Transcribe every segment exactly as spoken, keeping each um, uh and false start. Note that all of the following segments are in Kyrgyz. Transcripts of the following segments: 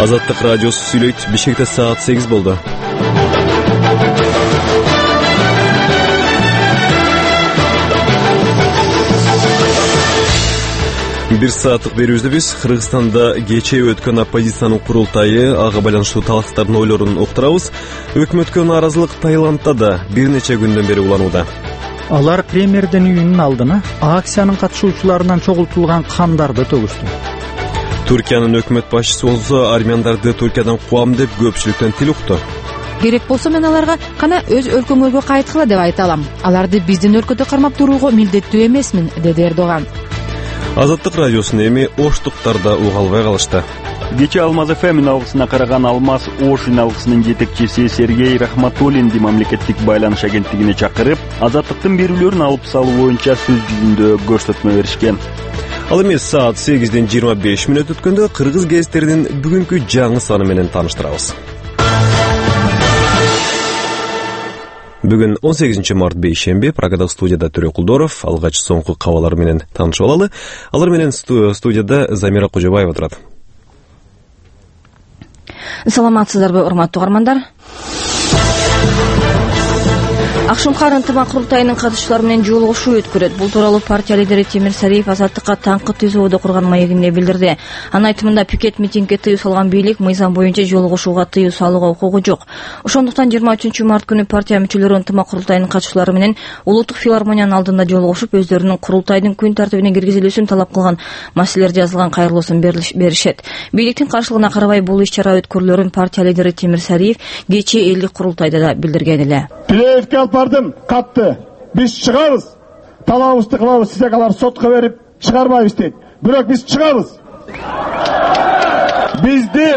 Азаттык радиосу сүйлөйт. Бишкекте саат сегиз болду. Бир сааттык берүүбүздө биз Кыргызстанда кечээ өткөн оппозициянын курултайы, ага байланыштуу талактардын ойлорун уктурабыз. Өкмөткө нааразылык Таиландда да бир нече күндөн бери уланууда. Алар премьердин үйүнүн алдына акциянын катышуучуларынан чогултулган кандарды төгүштү. Түркиянын өкмөт башчысы болсо армяндарды Түркиядан куам деп көпчүлүктөн тил укту. Керек болсо мен аларга кана өз өлкөңөргө кайткыла деп айта алам. Аларды биздин өлкөдө кармап турууга милдеттүү эмесмин, деди Эрдоган. Азаттык радиосунун эми Оштуктарда угалбай калышты. Кечээ Алмаз эф эм алгысына караган Алмаз Ош алгысынын жетекчиси Сергей Рахматуллинди мамлекеттик байланыш агенттигине чакырып, азаттыктын берүүлөрүн алып салуу боюнча сөз жүзүндө көрсөтмө беришкен. Ал эми саат сегизден жыйырма беш мүнөт өткөндө кыргыз гезиттеринин бүгүнкү жаңы саны менен тааныштырабыз. Бүгүн он сегизинчи март бейшемби, Прагада студияда Төрө Кулдоров, алгач соңку кабарлар менен таанышып алалы. Алар менен студияда Замира Кожобаева турат. Саламатсыздарбы, урматтуу угармандар? Акшумкар ынтымак курултайынын катышчылары менен жолугушуу өткөрөт. Бул тууралуу партия лидери Темир Сариев азаттыкка таңкы тизоодо курган маегинде билдирди. Анын айтымында пикет митингге тыюу салган бийлик мыйзам боюнча жолугушууга тыюу салууга укугу жок. Ошондуктан жыйырма үчүнчү март күнү партия мүчөлөрү ынтымак курултайынын катышчылары менен Улуттук филармониянын алдында жолугушуп, өздөрүнүн курултайдын күн тартибине киргизилүүсүн талап кылган маселелер жазылган кайрылуусун беришет. Бийликтин каршылыгына карабай бул иш-чара өткөрүлөрүн партия лидери Темир Сариев кечээ элдик курултайда да билдирген эле. Бардым, катты. Биз чыгарбыз. Талабыбызды кылабыз, сизге алар сотко берип чыгарбайбыз дейт. Бирок биз чыгарбыз. Бизди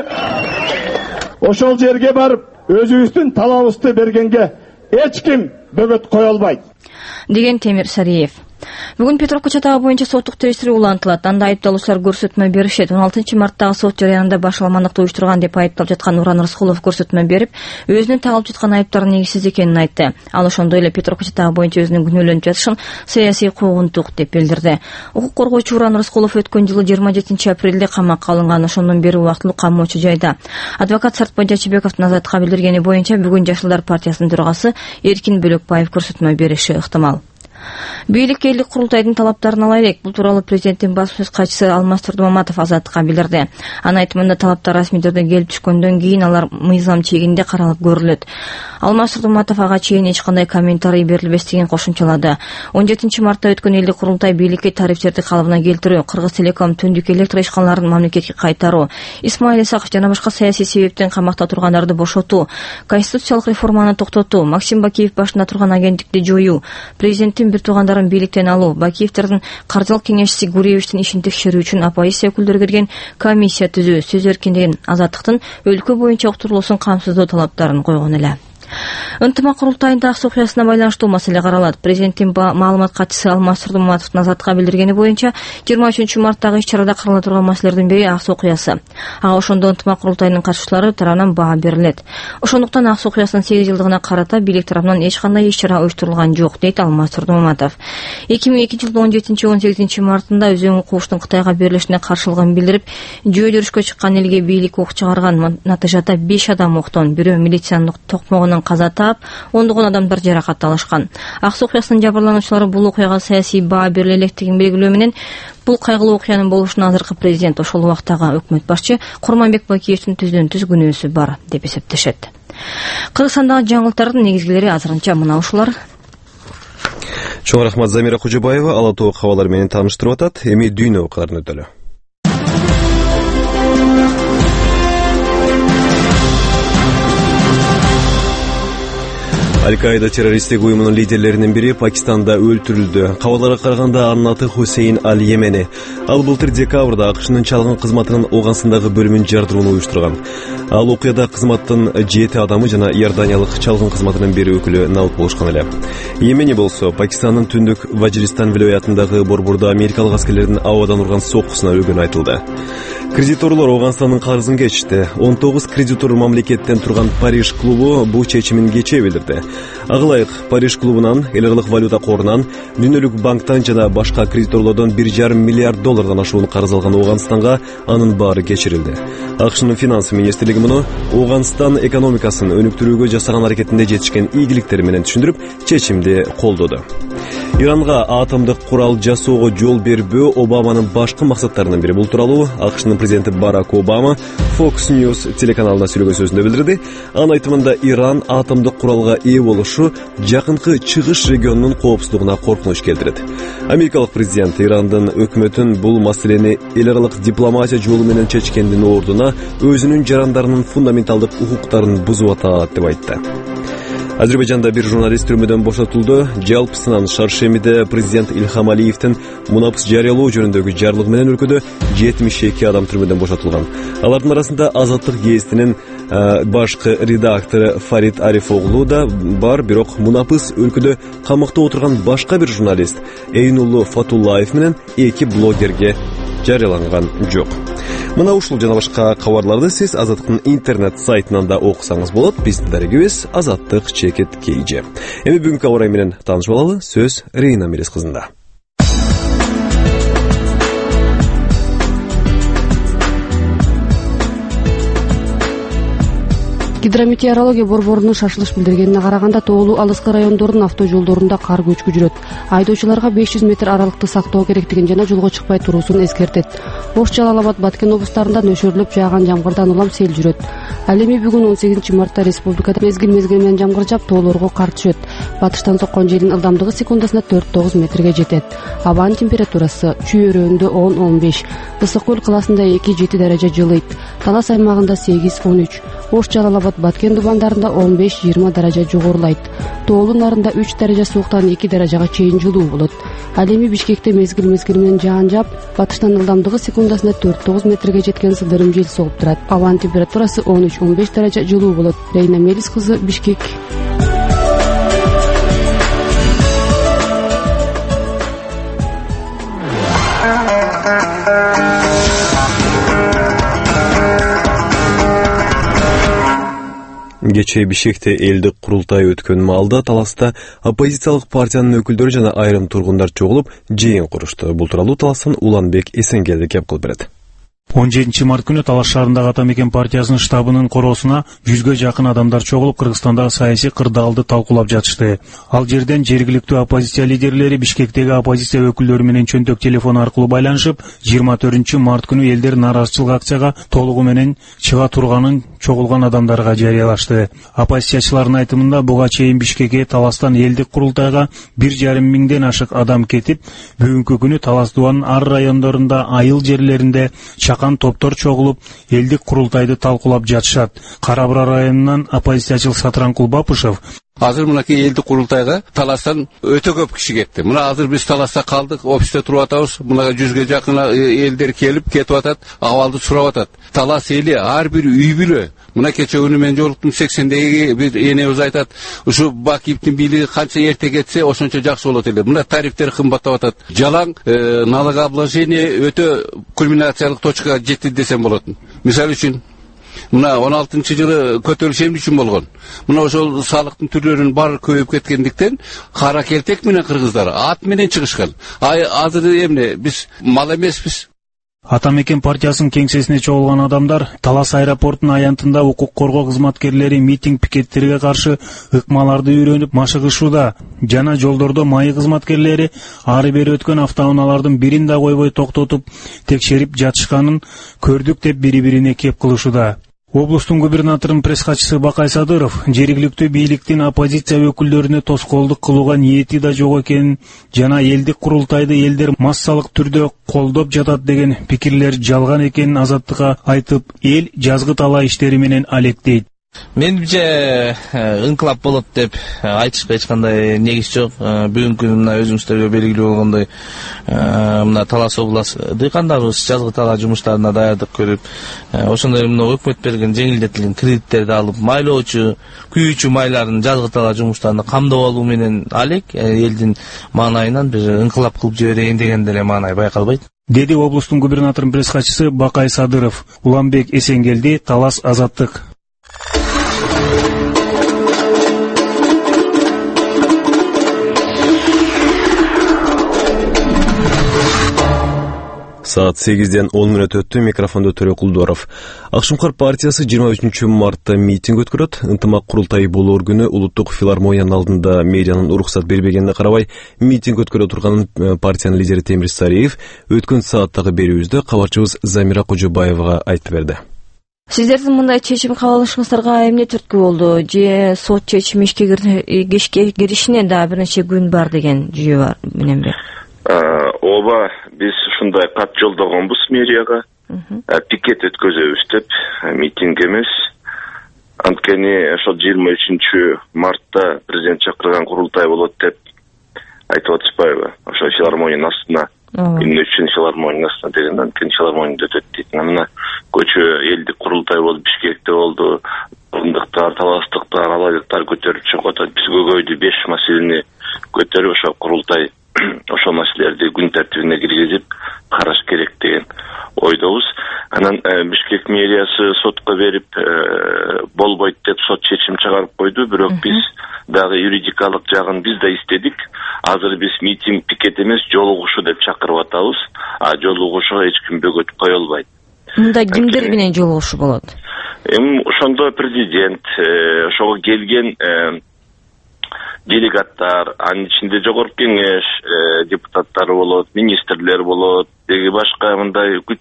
ошол жерге барып өзүбүздүн талабыбызды бергенге эч ким бөгөт кое албайт, деген Темир Сариев. Бүгүн Петровка чатагы боюнча соттук териштирүү улантылат. Анда айыпталуучулар көрсөтмө беришет. он алтынчы марттагы сот жарыянында башаламандыкты уюштурган деп айыпталып жаткан Уран Рыскулов көрсөтмө берип, өзүнүн тагылып жаткан айыптардын негизсиз экенин айтты. Ал ошондой эле Петровка чатагы боюнча өзүнүн күнөөлөнүп жатышын саясий куугунтук деп билдирди. Укук коргоочу Уран Рыскулов өткөн жылы жыйырма жетинчи апрелде камакка алынган, ошондон бери убактылуу камоочу жайда. Адвокат Сартбай Жачыбековдун азаттыкка билдиргени боюнча бүгүн Жашылдар партиясынын төрагасы Эркин Бөлөкбаев көрсөтмө бериши ыктымал. Бийлик элдик курултайдын талаптарын ала элек. Бул тууралуу президенттин басма сөз катчысы Алмаз Турдумаматов азаттыкка билдирди. Анын айтымында талаптар расмий түрдө келип түшкөндөн кийин алар мыйзам чегинде каралып көрүлөт. Алмаз Турдумаматов ага чейин эч кандай комментарий берилбестигин кошумчалады. он жетинчи мартта өткөн элдик курултай бийликке тарифтерди калыбына келтирүү, Кыргыз Телеком түндүк электр ишканаларын мамлекетке кайтаруу, Исмаил Исаков жана башка саясий себептен камакта тургандарды бошотуу, конституциялык реформаны токтотуу, Максим Бакиев башында турган агенттикти жоюу, президенттин бир туугандарын бийликтен алуу, Бакиевтердин кардиналдык кеңешчиси Гуревичтин ишин текшерүү үчүн оппозиция өкүлдөрү кирген комиссия түзүү, сөз эркиндигин, азаттыктын өлкө боюнча уктурулуусун камсыздоо талаптарын койгон эле. Ынтымак курултайында акс окуясына байланыштуу маселе каралат. Президенттин маалымат катчысы Алмаз Турдумаматовдун азаттыкка билдиргени боюнча жыйырма үчүнчү марттагы иш-чарада карала турган маселелердин бири акс окуясы. Ага ошондо ынтымак курултайынын катышчылары тарабынан баа берилет. Ошондуктан акс окуясынын сегиз жылдыгына карата бийлик тарабынан эч кандай иш-чара уюштурулган жок, дейт Алмаз Турдумаматов. эки миң экинчи жылдын он жетинчи он сегизинчи мартында өзүнүн кууштун Кытайга берилишине каршылыгын билдирип, жөө жүрүшкө чыккан элге бийлик ок чыгарган. Натыйжада беш адам октон, бирөө милициянын токмогунан каза таап, ондогон адамдар жаракат алышкан. Акс окуясынын жабырлануучулары бул окуяга саясий баа бериле электигин белгилөө менен бул кайгылуу окуянын болушуна азыркы президент, ошол убактагы өкмөт башчы Курманбек Бакиевдин түздөн түз күнөөсү бар деп эсептешет. Кыргызстандагы жаңылыктардын негизгилери азырынча мына ушулар. Чоң рахмат Замира Кожобаева Ала Тоо кабарлары менен тааныштырып атат. Эми дүйнө окуяларын өтөлү. Аль-Каида террористтик уюмунун лидерлеринин бири Пакистанда өлтүрүлдү. Кабарларга караганда анын аты Хусейн Аль-Йемени. Ал былтыр декабрда АКШнын чалгын кызматынын Оогансындагы бөлүмүн жардырууну уюштурган. Ал окуяда кызматтын жети адамы жана Иорданиялык чалгын кызматынын бир өкүлү набыт болушкан эле. Йемени болсо Пакистандын түндүк Ваджиристан вилаятындагы борбордо америкалык аскерлердин абадан урган соккусуна өлгөнү айтылды. Кредиторлор Ооганстандын карызын кечти. он тогуз кредитор мамлекеттен турган Париж клубу бул чечимин кечээ билдирди. Ага ылайык Париж клубунан, эл аралык валюта корунан, Дүйнөлүк банктан жана башка кредиторлордон бир жарым миллиард доллардан ашуун карыз алган Ооганстанга анын баары кечирилди. АКШнын финансы министрлиги муну Ооганстан экономикасын өнүктүрүүгө жасаган аракетинде жетишкен ийгиликтери менен түшүндүрүп, чечимди колдоду. Иранга атомдук курал жасоого жол бербөө Обаманын башкы максаттарынын бири. Бул тууралуу АКШнын президенти Барак Обама Fox News телеканалына сүйлөгөн сөзүндө билдирди. Анын айтымында Иран атомдук куралга ээ болушу жакынкы чыгыш регионунун коопсуздугуна коркунуч келтирет. Америкалык президент Ирандын өкмөтүн бул маселени эл аралык дипломатия жолу менен чечкендин ордуна өзүнүн жарандарынын фундаменталдык укуктарын бузуп атат деп айтты. Азербайжанда бир журналист түрмөдөн бошотулду. Жалпысынан Шаршемиде президент Илхам Алиевдин мунапыс жарыялоо жөнүндөгү жарлыгы менен өлкөдө жетимиш эки адам түрмөдөн бошотулган. Алардын арасында Азаттык гезитинин башкы редактору Фарид Арифоглу да бар, бирок мунапыс өлкөдө камакта отурган башка бир журналист Эйнуллу Фатуллаев менен эки блогерге жарыяланган жок. Мына ушул жана башка кабарларды сиз Азаттыктын интернет сайтынан да окусаңыз болот. Биздин дарегибиз Азаттык чекит кейже. Эми бүгүнкү абарай менен таанышып алалы. Сөз Рейна Мелис кызында. Гидрометеорология борборунун шашылыш билдиргенине караганда, тоолуу алыскы райондордун автожолдорунда кар көчкү жүрөт. Айдоочуларга беш жүз метр аралыкты сактоо керектигин жана жолго чыкпай туруусун эскертет. Ош, Жалал Абад, Баткен облустарында нөшөрлөп жааган жамгырдан улам сел жүрөт. Ал эми бүгүн он сегизинчи мартта республикада мезгил-мезгил менен жамгыр жаап, тоолорго кар түшөт. Батыштан соккон желдин ылдамдыгы секундасына төрт тогуз метрге жетет. Абанын температурасы Чүй-Өрөөндө он он беш, Ысык көл каласында эки жети даража жылыйт. Талас аймагында сегиз он үч, Ош, Жалал Абад, Баткен дубандарында он беш жыйырма даража жогорулайт. Тоолуу нарында үч даража сууктан эки даражага чейин жылуу болот. Ал эми Бишкекте мезгил-мезгил менен жаан жаап, батыштан ылдамдыгы секундасына төрт тогуз метрге жеткен сылдырым жел соғып турат. Абанын температурасы он үч он беш даража жылуу болот. Рейна Мелис кызы, Бишкек. Кечээ Бишкекте элдик курултай өткөн маалда Таласта оппозициялык партиянын өкүлдөрү жана айрым тургундар чогулуп жыйын курушту. Бул тууралуу Таластан Уланбек Эсенгелди кеп кылып берет. он жетинчи март күнү Талас шаарындагы Атамекен партиясынын штабынын короосуна жүзгө жакын адамдар чогулуп Кыргызстандагы саясий кырдаалды талкуулап жатышты. Ал жерден жергиликтүү оппозиция лидерлери Бишкектеги оппозиция өкүлдөрү менен чөнтөк телефон аркылуу байланышып, жыйырма төртүнчү март күнү элдер нааразычылык акцияга толугу менен чыга турганын чогулган адамдарга жарыялашты. Оппозициячылардын айтымында буга чейин Бишкекке Таластан элдик курултайга бир жарым миңден ашык адам кетип, бүгүнкү күнү Талас дубанын ар райондорунда, айыл жерлеринде чакан топтор чогулуп, элдик курултайды талкуулап жатышат. Кара Бура районунан оппозициячыл Сатран Кулбапышев: Азыр мынакей элдик курултайга Таластан өтө көп киши кетти. Мына азыр биз Таласта калдык, офисте туруп атабыз. Мына жүзгө жакын элдер келип кетип атат, абалды сурап атат. Талас эли ар бир үй бүлө. Мына кече күнү мен жолуктум, сексендеги бир энебиз айтат, ушу Бакиевдин бийлиги канча эрте кетсе, ошончо жакшы болот эле. Мына тарифтер кымбаттап атат. Жалаң налогообложение өтө кульминациялык точкага жетти десем болот. Мисалы үчүн мына он алтынчы жылы көтөрүлүш эмне үчүн болгон? Мына ошол салыктын түрлөрүнүн баары көбөйүп кеткендиктен кара келтек менен кыргыздар ат менен чыгышкан. Ай азыр эмне биз мал эмеспиз. Атамекен партиясынын кеңсесине чогулган адамдар Талас аэропортунун аянтында укук коргоо кызматкерлери митинг пикеттерге каршы ыкмаларды үйрөнүп машыгышууда жана жолдордо майы кызматкерлери ары бери өткөн автоунаалардын бирин да койбой токтотуп текшерип жатышканын көрдүк деп бири-бирине кеп кылышууда. Облустун губернаторунун пресс-катчысы Бакай Садыров жергиликтүү бийликтин оппозиция өкүлдөрүнө тоскоолдук кылууга ниети да жок экенин жана элдик курултайды элдер массалык түрдө колдоп жатат деген пикирлер жалган экенин Азаттыкка айтып, эл жазгы талаа иштери менен алектейт. Менимче ыңкылап болот деп айтышка эч кандай негиз жок. Бүгүнкү күнү мына өзүңүздөргө белгилүү болгондой мына Талас областы дыйкандарыбыз жазгы талаа жумуштарына даярдык көрүп, ошондой мына өкмөт берген жеңилдетилген кредиттерди алып, майлоочу, күйүүчү майларын жазгы талаа жумуштарына камдоо алуу менен алек элдин маанайынан бир ыңкылап кылып жиберейин деген деле маанай байкалбайт. деди облустун губернаторунун пресс катчысы Бакай Садыров. Уланбек Эсенгелди, Талас, Азаттык. Saat сегизден он мүнөт өттү. Микрофондо Төрө Кулдоров. Акшумкар партиясы жыйырма үчүнчү мартта митинг өткөрөт. Ынтымак курултайы болоор күнү улуттук филармониянын алдында медианын уруксат бербегенине карабай митинг өткөрө турганын партиянын лидери Темир Сариев өткөн сааттагы берүүбүздө кабарчыбыз Замира Кожобаевага айтып берди. Сиздердин мындай чечим кабыл алышыңыздарга эмне түрткү болду? Же сот чечими ишке киришине да бир нече күн бар деген жүйө бар мененби? Ооба, биз ушундай кат жолдогонбуз мэрияга. Пикет өткөзөбүз деп, митинг эмес. Анткени ошол жыйырма үчүнчү мартта президент чакырган курултай болот деп айтып атышпайбы? Ошо филармониянын астына, эмне үчүн филармониянын астына деген, анткени филармонияда өтөт дейт. Мына көчө элдик курултай болду, Бишкекте болду. Орындыктар, таластыктар, алайлыктар көтөрүп чыгып атат. Биз көйгөйдү беш маселени көтөрүп ошо курултай ошол маселелерди күн тартибине киргизип караш керек деген ойдобуз. Анан Бишкек мэриясы сотко берип болбойт деп сот чечим чыгарып койду, бирок биз дагы юридикалык жагын биз да издедик. Азыр биз митинг, пикет эмес, жолугушуу деп чакырып атабыз. А жолугушууга эч ким бөгөт кое албайт. Мында кимдер менен жолугушуу болот? Эми ошондо президент, ошого келген делегаттар, анын ичинде жогорку кеңеш депутаттары болот, министрлер болот, деги башка мындай күч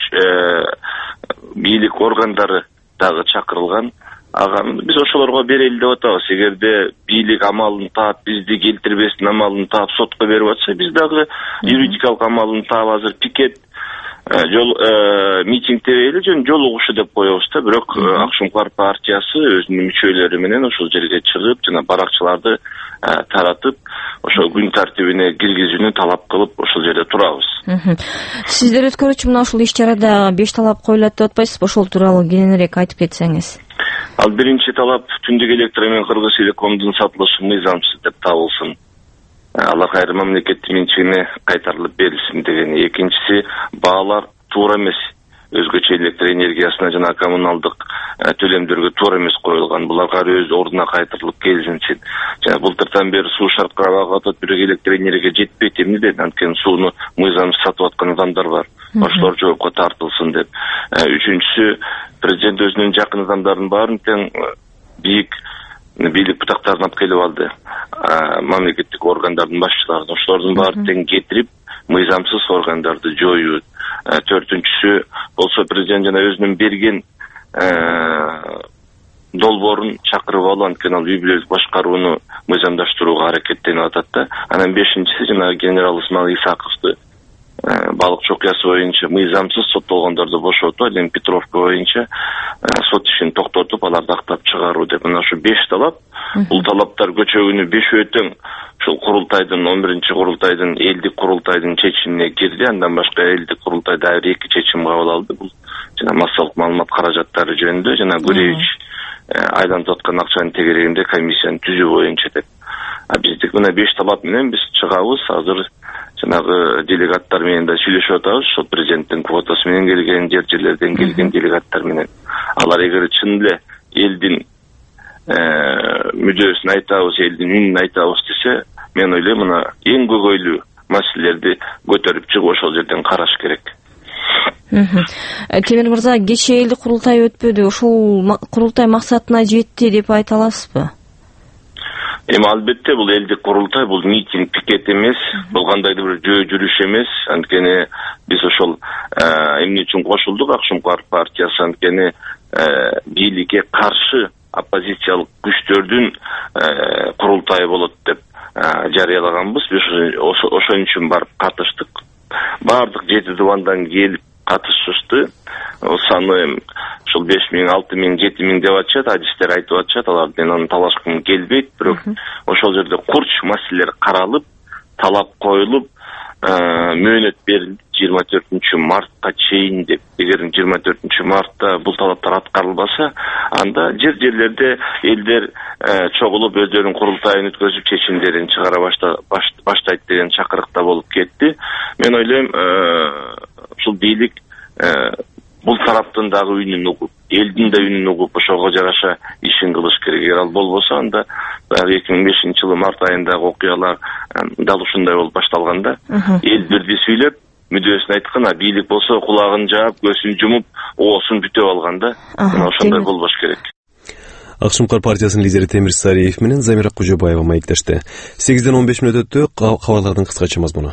бийлик органдары дагы чакырылган. Ага биз ошолорго берели деп атабыз. Эгерде бийлик амалын таап, бизди келтирбестин амалын таап сотко берип атса, биз дагы юридикалык амалын таап азыр пикет жол митингде эле жөн жолугушуу деп коебуз да. Бирок Акшумкар партиясы өзүнүн мүчөлөрү менен ошол жерге чыгып, жана баракчыларды таратып, ошол күн тартибине киргизүүнү талап кылып, ошол жерде турабыз. Сиздер өткөрүүчү мына ушул иш-чарада беш талап коюлат деп атпайсызбы? Ошол тууралуу кененирээк айтып кетсеңиз. Ал биринчи талап түндүк электр менен Кыргыз Телекомдун сатылышы мыйзамсыз деп табылсын. Алар кайра мамлекеттин менчигине кайтарылып берилсин деген. Экинчиси, баалар туура эмес. Өзгөчө электр энергиясына жана коммуналдык төлөмдөргө туура эмес коюлган. Буларга өз ордуна кайтарылып келинсин. Жана былтырдан бери суу шартка багатат, бирок электр энергия жетпейт. Эмне деп, анткени сууну мыйзамсыз сатып аткан адамдар бар. Ошолор жоопко тартылсын деп. Үчүнчүсү, президент өзүнүн жакын адамдарын баарын тең бийик бийлик бутактарын алып келип алды. Мамлекеттик органдардын башчыларын, ошолордун баарын тең кетирип, мыйзамсыз органдарды жоюу. Төртүнчүсү болсо президент жана өзүнүн берген долбоорун чакырып алуу, анткени ал үй бүлөлүк башкарууну мыйзамдаштырууга аракеттенип атат да. Анан бешинчиси, жана генерал Исмаил Исаковду балыкчы окуясы боюнча мыйзамсыз соттолгондорду бошотуу, ал эми Петровка боюнча сот ишин токтотуп, аларды актап чыгаруу деп. Мына ушу беш талап. Бул талаптар көчөгүнү бешөө тең ушул курултайдын, он биринчи курултайдын, элдик курултайдын чечимине кирди. Андан башка элдик курултай дагы эки чечим кабыл алды. Бул жана массалык маалымат каражаттары жөнүндө, жана Гуревич айланып аткан акчанын тегерегинде комиссияны түзүү боюнча деп. А биздик мына беш талап менен биз чыгабыз. Азыр жанагы делегаттар менен да сүйлөшүп атабыз. Ошол президенттин квотасы менен келген, жер жерлерден келген делегаттар менен. Алар эгер чын эле элдин мүдөөсүн айтабыз, элдин үнүн айтабыз десе, мен ойлойм мына эң көйгөйлүү маселелерди көтөрүп чыгып ошол жерден караш керек. Темир мырза, кечээ элдик курултай өтпөдү. Ушул курултай максатына жетти деп айта аласызбы? Эми албетте бул элдик курултай, бул митинг, пикет эмес, бул кандайдыр бир жөө жүрүш эмес. Анткени биз ошол эмне үчүн кошулдук? Акшумкар партиясы анткени бийликке каршы оппозициялык күчтөрдүн курултайы болот деп жарыялаганбыз. Биз ошон үчүн барып катыштык. Бардык жети дубандан келип катышышты. Саны ушул беш миң, алты миң, жети миң деп атышат, адистер айтып атышат. Алар менен аны талашкым келбейт, бирок ошол жерде курч маселелер каралып, талап коюлуп, мөөнөт берилди жыйырма төртүнчү мартка чейин деп. Эгер жыйырма төртүнчү мартта бул талаптар аткарылбаса, анда жер жерлерде элдер чогулуп өздөрүнүн курултайын өткөзүп чечимдерин чыгара баштайт деген чакырыкта болуп кетти. Мен ойлойм, бийлик бул тараптын дагы үнүн угуп, элдин да үнүн угуп, ошого жараша ишин кылыш керек. Эгер ал болбосо, анда баягы эки миң бешинчи жылы март айындагы окуялар дал ушундай болуп башталганда, эл бирди сүйлөп, мүдөөсүн айткан, а бийлик болсо кулагын жаап, көзүн жумуп, оосун бүтөп алганда, мына ошондой болбош керек. Ак Шумкар партиясынын лидери Темир Сариев менен Замира Кожобаева маектешти. сегизден он беш мүнөт өттү, кабарлардын кыскача мазмуну.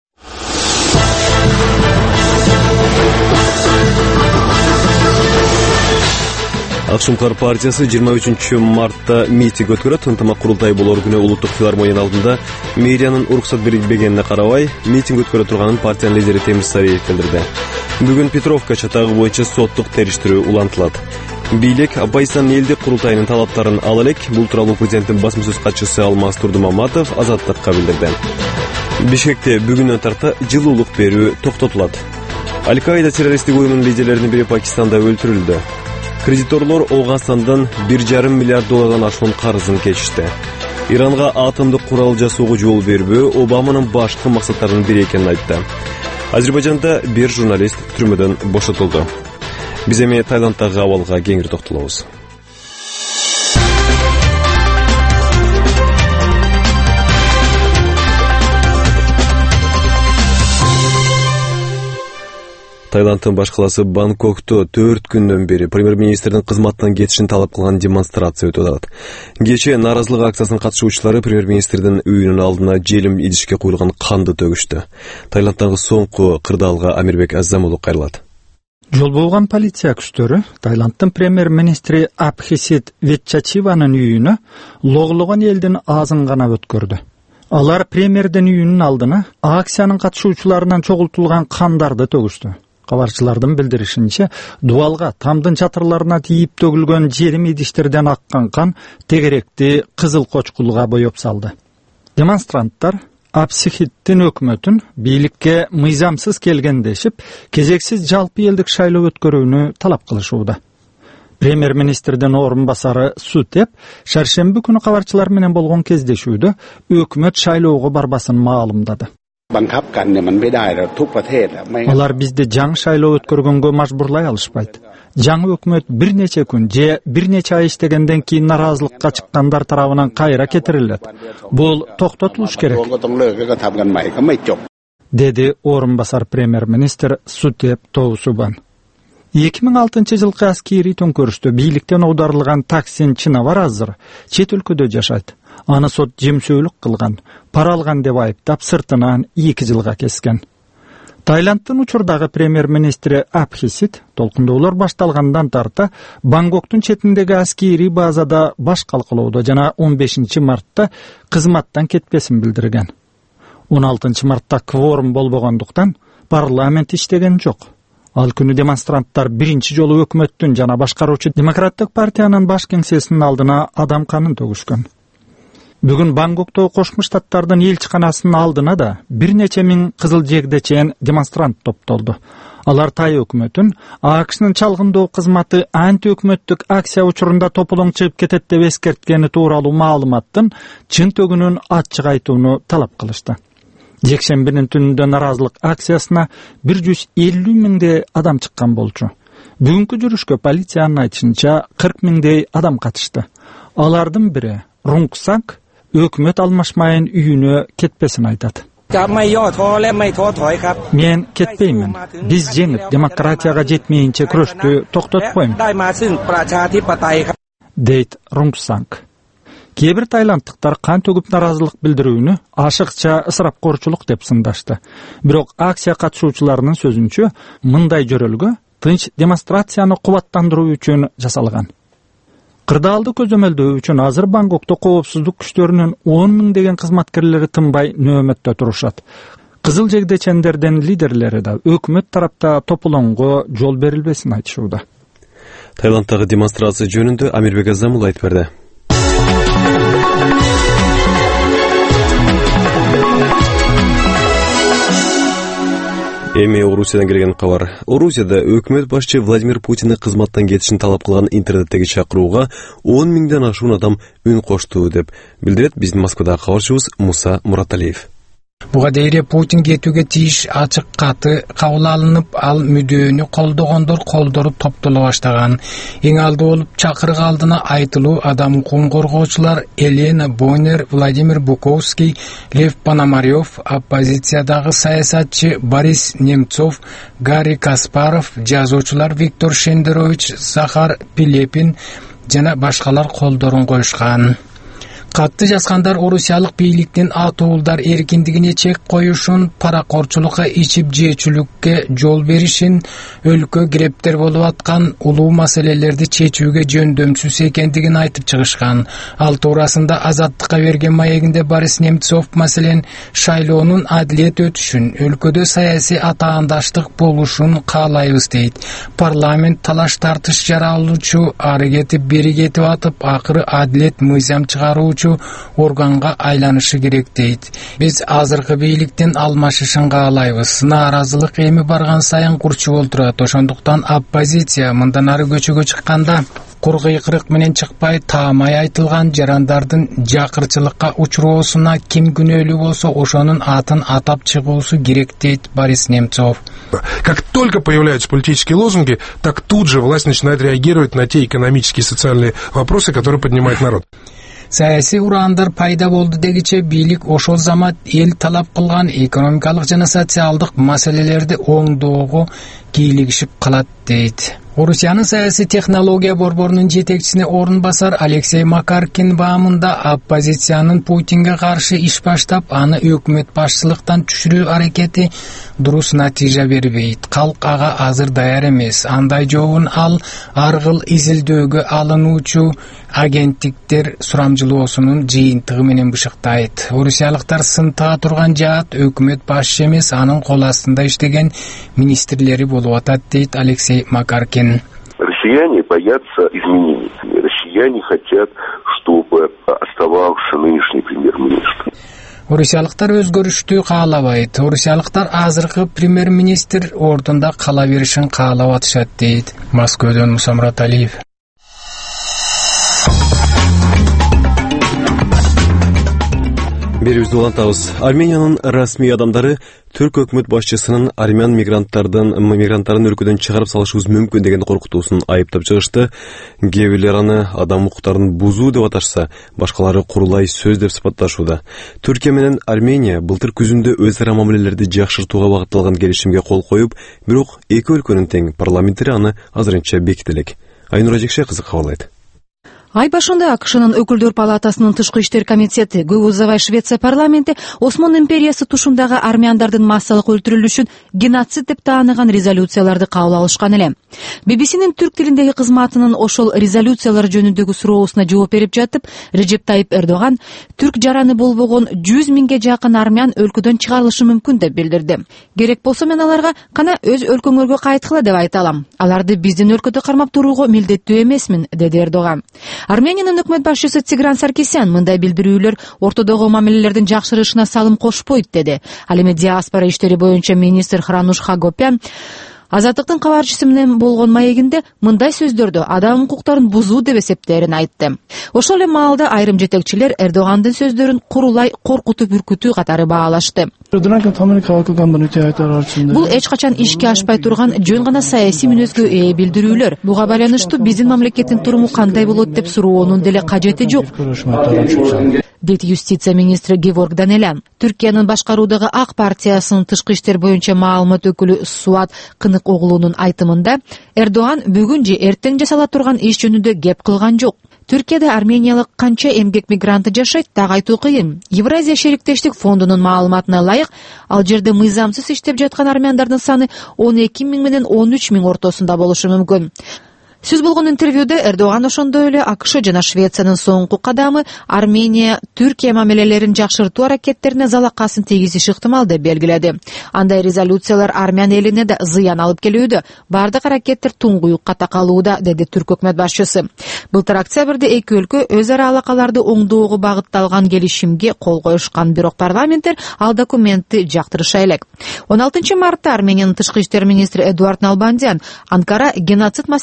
Ак Шумкар партиясы жыйырма үчүнчү мартта митинг өткөрөт. Ынтымак курултай болор күнү улуттук филармониянын алдында мэриянын уруксат берилбегенине карабай митинг өткөрө турганын партиянын лидери Темир Сариев билдирди. Бүгүн Петровка чатагы боюнча соттук териштирүү улантылат. Бийлик Байсан элдик курултайынын талаптарын ала элек. Бул тууралуу президенттин басма сөз катчысы Алмаз Турдумаматов Азаттыкка билдирди. Бишкекте бүгүнөн тарта жылуулук берүү токтотулат. Аль-Каида террористтик уюмунун лидерлеринин бири Пакистанда өлтүрүлдү. Кредиторлор Оганстандан бир жарым миллиард доллардан ашуун карызын кечишти. Иранга атомдук курал жасоого жол бербөө Обаманын башкы максаттарынын бири экенин айтты. Азербайжанда бир журналист түрмөдөн бошотулду. Биз эми Таиланддагы абалга кеңири токтолобуз. Таиландтын баш каласы Бангкокто төрт күндөн бери премьер-министрдин кызматтан кетишин талап кылган демонстрация өтүп атат. Кечээ нааразылык акциясынын катышуучулары премьер-министрдин үйүнүн алдына желим идишке куюлган канды төгүштү. Таиланддагы соңку кырдаалга Амирбек Азамулу кайрылат. Жол болгон полиция күчтөрү Таиландтын премьер-министри Абхисит Ветчачиванын үйүнө логологон элдин аазын канап өткөрдү. Алар премьердин үйүнүн алдына акциянын катышуучуларынан чогултулган кандарды төгүштү. Кабарчылардын билдиришинче, дубалга тамдын чатырларына тийип төгүлгөн желим идиштерден аккан кан тегеректи кызыл кочкулга боеп салды. Демонстранттар Абхиситтин өкмөтүн бийликке мыйзамсыз келген дешип, кезексиз жалпы элдик шайлоо өткөрүүнү талап кылышууда. Премьер-министрдин орун басары Сутеп шаршемби күнү кабарчылар менен болгон кездешүүдө өкмөт шайлоого барбасын маалымдады. Алар бизди жаңы шайлоо өткөргөнгө мажбурлай алышпайт. Жаңы өкмөт бир нече күн же бир нече ай иштегенден кийин наразылыкка чыккандар тарабынан кайра кетирилет. Бул токтотулуш керек, деди орун басар премьер-министр Сутеп Тоусубан. эки миң алтынчы жылкы аскери төңкөрүштө бийликтен аударылган Таксин Чинаваразыр чет өлкөдө жашайт. Аны сот жемсөөлүк кылган, пара алган деп айыптап сыртынан эки жылга кескен. Таиландтын учурдагы премьер-министри Абхисит толкундоолор башталгандан тарта Бангкоктун четиндеги аскери базада баш калкалоодо жана он бешинчи мартта кызматтан кетпесин билдирген. он алтынчы мартта кворум болбогондуктан парламент иштеген жок. Ал күнү демонстранттар биринчи жолу өкмөттүн жана башкаруучу демократтык партиянын баш кеңсесинин алдына адам канын төгүшкөн. Бүгүн Бангкокто Кошмо Штаттардын элчиканасынын алдына да бир нече миң кызыл жегде чейин демонстрант топтолду. Алар Тай өкмөтүн АКШнын чалгындоо кызматы анти-өкмөттүк акция учурунда тополоң чыгып кетет деп эскерткени тууралуу маалыматтын чын төгүнүн ачык айтууну талап кылышты. Жекшембинин түнүндө наразылык акциясына бир жүз элүү миңдей адам чыккан болчу. Бүгүнкү жүрүшкө полициянын айтышынча кырк миңдей адам катышты. Алардын бири Рунгсак өкмөт алмашмайын үйүнө кетпесин айтат. Мен кетпеймин. Биз жеңип демократияга жетмейинче күрөштү токтотпойм, дейт Рунгсак. Кээ бир тайландтыктар кан төгүп наразылык билдирүүнү ашыкча ысырапкорчулук деп сындашты. Бирок акция катышуучуларынын сөзүнчө, мындай жөрөлгө тынч демонстрацияны кубаттандыруу үчүн жасалган. Кырдаалды көзөмөлдөө үчүн азыр Бангкокто коопсуздук күчтөрүнүн он миң деген кызматкерлери тынбай нөөмөттө турушат. Кызыл жегдечендердин лидерлери да өкмөт тарапта тополоңго жол берилбесин айтышууда. Таиланддагы демонстрация жөнүндө Амирбек Азамул айтып берди. Эми Орусиядан келген кабар. Орусияда өкмөт башчы Владимир Путинди кызматтан кетишин талап кылган интернеттеги чакырууга он миңден ашуун адам үн кошту деп билдирет биздин Москвадагы кабарчыбыз Муса Мураталиев. Буга дейре Путин кетүүгө тийиш ачык каты кабыл алынып, ал мүдөөөнү колдогондор колдору топтоло баштаган. Эң алды болуп чакырык алдына айтылуу адам укугун коргоочулар Елена Бойнер, Владимир Буковский, Лев Пономарев, оппозициядагы саясатчы Борис Немцов, Гарри Каспаров, жазуучулар Виктор Шендерович, Захар Пилепин жана башкалар колдорун коюшкан. Катты жазгандар орусиялык бийликтин атуулдар эркиндигине чек коюшун, паракорчулукка, ичип жээчүлүккө жол беришин, өлкө грептер болуп аткан улуу маселелерди чечүүгө жөндөмсүз экендигин айтып чыгышкан. Ал туурасында Азаттыкка берген маегинде Борис Немцов маселен шайлоонун адилет өтүшүн, өлкөдө саясий атаандаштык болушун каалайбыз дейт. Парламент талаш тартыш жаралуучу, ары кетип бери кетип атып, акыры адилет мыйзам чыгаруучу органга айланышы керек дейт. Биз азыркы бийликтин алмашышын каалайбыз. Нааразылык эми барган сайын курчуп отурат. Ошондуктан оппозиция мындан ары көчөгө чыкканда кур кыйкырык менен чыкпай, таамай айтылган жарандардын жакырчылыкка учуроосуна ким күнөөлүү болсо ошонун атын атап чыгуусу керек дейт Борис Немцов. Как только появляются политические лозунги, так тут же власть начинает реагировать на те экономические и социальные вопросы, которые поднимает народ. Саясий ураандар пайда болду дегиче бийлик ошол замат эл талап кылган экономикалык жана социалдык маселелерди оңдоого кийлигишип калат дейт. Орусиянын саясий технология борборунун жетекчисине орун басар Алексей Макаркин баамында оппозициянын Путинге каршы иш баштап, аны өкмөт башчылыктан түшүрүү аракети дурус натыйжа бербейт. Калк ага азыр даяр эмес. Андай жообун ал ар кыл изилдөөгө алынуучу агенттиктер сурамжылоосунун жыйынтыгы менен бышыктайт. Орусиялыктар сынтыга турган жаат өкмөт башчы эмес, анын кол астында иштеген министрлери болуп атат дейт Алексей Макаркин. Россияне боятся изменений. Россияне хотят, чтобы оставался нынешний премьер-министр. Орусиялыктар өзгөрүштү каалабайт. Орусиялыктар азыркы премьер-министр ордунда кала беришин каалап атышат дейт. Москвадан Мусамрат Алиев. Берүүбүздү улантабыз. Армениянын расмий адамдары түрк өкмөт башчысынын армян мигранттардын мигранттарын өлкөдөн чыгарып салышыбыз мүмкүн деген коркутуусун айыптап чыгышты. Кээ бирлер аны адам укуктарын бузуу деп аташса, башкалары курулай сөз деп сыпатташууда. Түркия менен Армения былтыр күзүндө өз ара мамилелерди жакшыртууга багытталган келишимге кол коюп, бирок эки өлкөнүн тең парламенттери аны азырынча беките элек. Айнура Жекше кызык кабылдайт. Ай башында АКШнын өкүлдөр палатасынын тышкы иштер комитети көп узабай Швеция парламенти Осман империясы тушундагы армяндардын массалык өлтүрүлүшүн геноцид деп тааныган резолюцияларды кабыл алышкан эле. би би синин түрк тилиндеги кызматынын ошол резолюциялар жөнүндөгү суроосуна жооп берип жатып, Режеп Тайип Эрдоган түрк жараны болбогон жүз миңге жакын армян өлкөдөн чыгарылышы мүмкүн деп билдирди. Керек болсо мен аларга кана өз өлкөңөргө кайткыла деп айта алам. Аларды биздин өлкөдө кармап турууга милдеттүү эмесмин, деди Эрдоган. Армениянын өкмөт башчысы Тигран Саркисян мындай билдирүүлөр ортодогу мамилелердин жакшырышына салым кошпойт деди. Ал эми диаспора иштери боюнча министр Хрануш Хагопян Азаттыктын кабарчысы менен болгон маегинде мындай сөздөрдү адам укуктарын бузуу деп эсептээрин айтты. Ошол эле маалда айрым жетекчилер Эрдогандын сөздөрүн курулай коркутуп үркүтүү катары баалашты. Бул эч качан ишке ашпай турган жөн гана саясий мүнөзгө ээ билдирүүлөр. Буга байланыштуу биздин мамлекеттин туруму кандай болот деп суроонун деле кажети жок, дейт юстиция министри Геворг Данелян. Түркиянын башкаруудагы Ак партиясынын тышкы иштер боюнча маалымат өкүлү Суат Кынык оглунун айтымында Эрдоган бүгүн же эртең жасала турган иш жөнүндө кеп кылган жок. Түркияда армениялык канча эмгек мигранты жашайт, так айтуу кыйын. Евразия шериктештик фондунун маалыматына ылайык, ал жерде мыйзамсыз иштеп жаткан армяндардын саны он эки миң менен он үч миң ортосунда болушу мүмкүн. Сөз болгон интервьюда Эрдоган ошондой эле АКШ жана Швециянын соңку кадамы Армения Түркия мамилелерин жакшыртуу аракеттерине залакасын тийгизиши ыктымал деп белгиледи. Андай резолюциялар армян элине да зыян алып келүүдө, бардык аракеттер туңгуюкка такалууда, деди түрк өкмөт башчысы. Былтыр октябрда эки өлкө өз ара алакаларды оңдоого багытталган келишимге кол коюшкан, бирок парламенттер ал документти жактырыша элек. он алтынчы мартта Армениянын тышкы иштер министри Эдуард Налбандян Анкара геноцид маселеси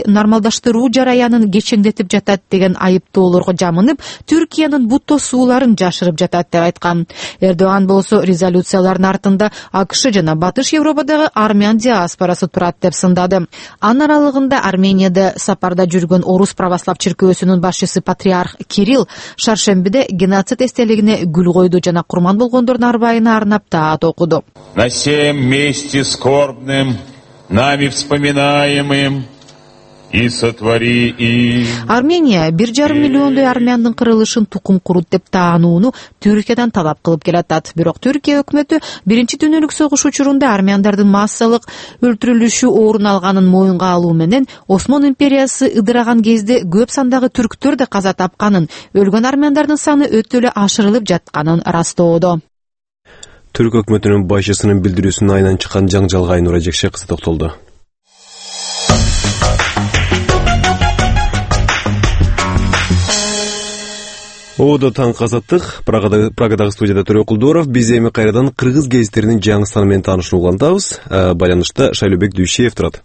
нормалдаштыруу жараянын кечеңдетип жатат деген айыптоолорго жамынып, Түркиянын бут тосууларын жашырып жатат деп айткан. Эрдоган болсо резолюциялардын артында АКШ жана Батыш Европадагы армян диаспорасы турат деп сындады. Анын аралыгында Арменияда сапарда жүргөн Орус православ чиркөөсүнүн башчысы патриарх Кирилл шаршембиде геноцид эстелигине гүл койду жана курман болгондордун арбайына арнап таат окуду. На сем месте скорбным, нами вспоминаемым, и сотвори и... Армения бир жарым миллиондой армяндын кырылышын тукум курут деп таанууну Түркиядан талап кылып келатат. Бирок Түркия өкмөтү биринчи дүйнөлүк согуш учурунда армяндардын массалык өлтүрүлүшү орун алганын моюнга алуу менен Осман империясы ыдыраган кезде көп сандагы түрктөр да каза тапканын, өлгөн армяндардын саны өтө эле ашырылып жатканын растоодо. Түрк өкмөтүнүн башчысынын билдирүүсүнө айнан чыккан жаңжалга Айнура Жекше кызы токтолду. Оодо таң казаттык. Прагадагы Прагадагы студияда Төрө Кулдоров. Биз эми кайрадан кыргыз гезиттеринин жаңы саны менен таанышууну улантабыз. Байланышта Шайлообек Дүйшиев турат.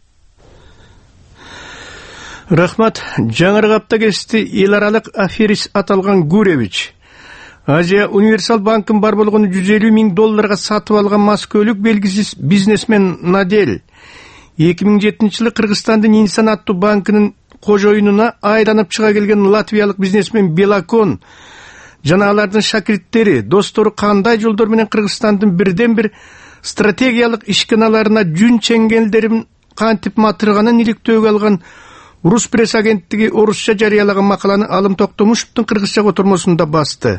Рахмат. Жаңыргы апта гезити эл аралык аферист аталган Гуревич Азия Универсал банкын бар болгону жүз элүү миң долларга сатып алган маскөлүк белгисиз бизнесмен Надель эки миң жетинчи жылы Кыргызстандын Инсан аттуу банкынын кожоюнуна айланып чыга келген латвиялык бизнесмен Белакон жана алардын шакирттери, достору кандай жолдор менен Кыргызстандын бирден бир стратегиялык ишканаларына жүн чеңгелдерин кантип матырганын иликтөөгө алган Рус пресс агенттиги орусча жарыялаган макаланы Алым Токтомушевдун кыргызча котормосунда басты.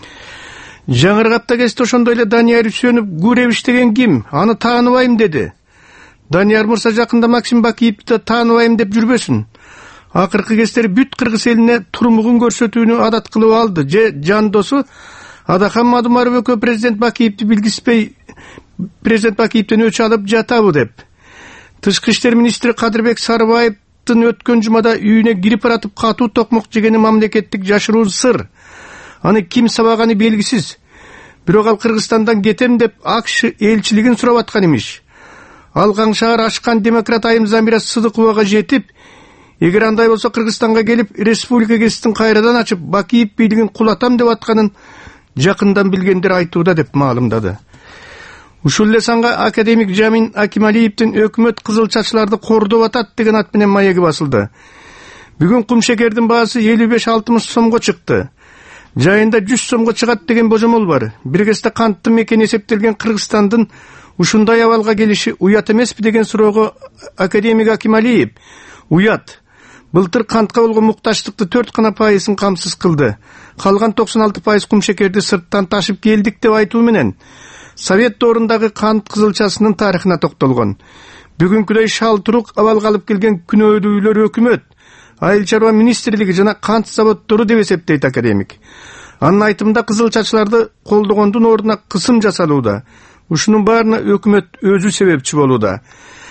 Жаңыргы апта гезити ошондой эле Данияр Үсөнов Гуревич деген ким? Аны тааныбайм деди. Данияр мырза жакында Максим Бакиевди тааныбайм деп жүрбөсүн. Акыркы кездери бүт кыргыз элине турмугун көрсөтүүнү адат кылып алды. Же жандосу Адахан Мадумаров экөө президент Бакиевди билгиспей президент Бакиевден өч алып жатабы деп. Тышкы иштер министри Кадырбек Сарыбаевдин өткөн жумада үйүнө кирип баратып катуу токмок жегени мамлекеттик жашыруу сыр. Аны ким сабаганы белгисиз. Бирок ал Кыргызстандан кетем деп АКШ элчилигин сурап аткан эмиш. Алган шаар ашкан демократ Айым Замира Сыдыковага жетип, эгер андай болсо Кыргызстанга келип, республика гезитин кайрадан ачып, Бакиев бийлигин кулатам деп атканын жакындан билгендер айтууда деп маалымдады. Ушул эле санга академик Жамин Акималиевдин өкмөт кызыл чачыларды кордоп атат деген ат менен маеги басылды. Бүгүн кум шекердин баасы элүү беш алтымыш сомго чыкты. Жайында жүз сомго чыгат деген божомол бар. Бир кезде канттын мекени эсептелген Кыргызстандын ушундай абалга келиши уят эмеспи деген суроого академик Акималиев уят. Былтыр кантка болгон мукташтыкты төрт гана пайызын камсыз кылды. Калган токсон алты пайыз кум шекерди сырттан ташып келдик деп айтуу менен Совет доорундагы кант кызылчасынын тарыхына токтолгон. Бүгүнкүдөй шал турук абалга алып келген күнөөдүүлөр өкмөт, айыл чарба министрлиги жана кант заводдору деп эсептейт академик. Анын айтымында кызыл чачыларды колдогондун ордуна кысым жасалууда. Ушунун баарына өкмөт өзү себепчи болууда.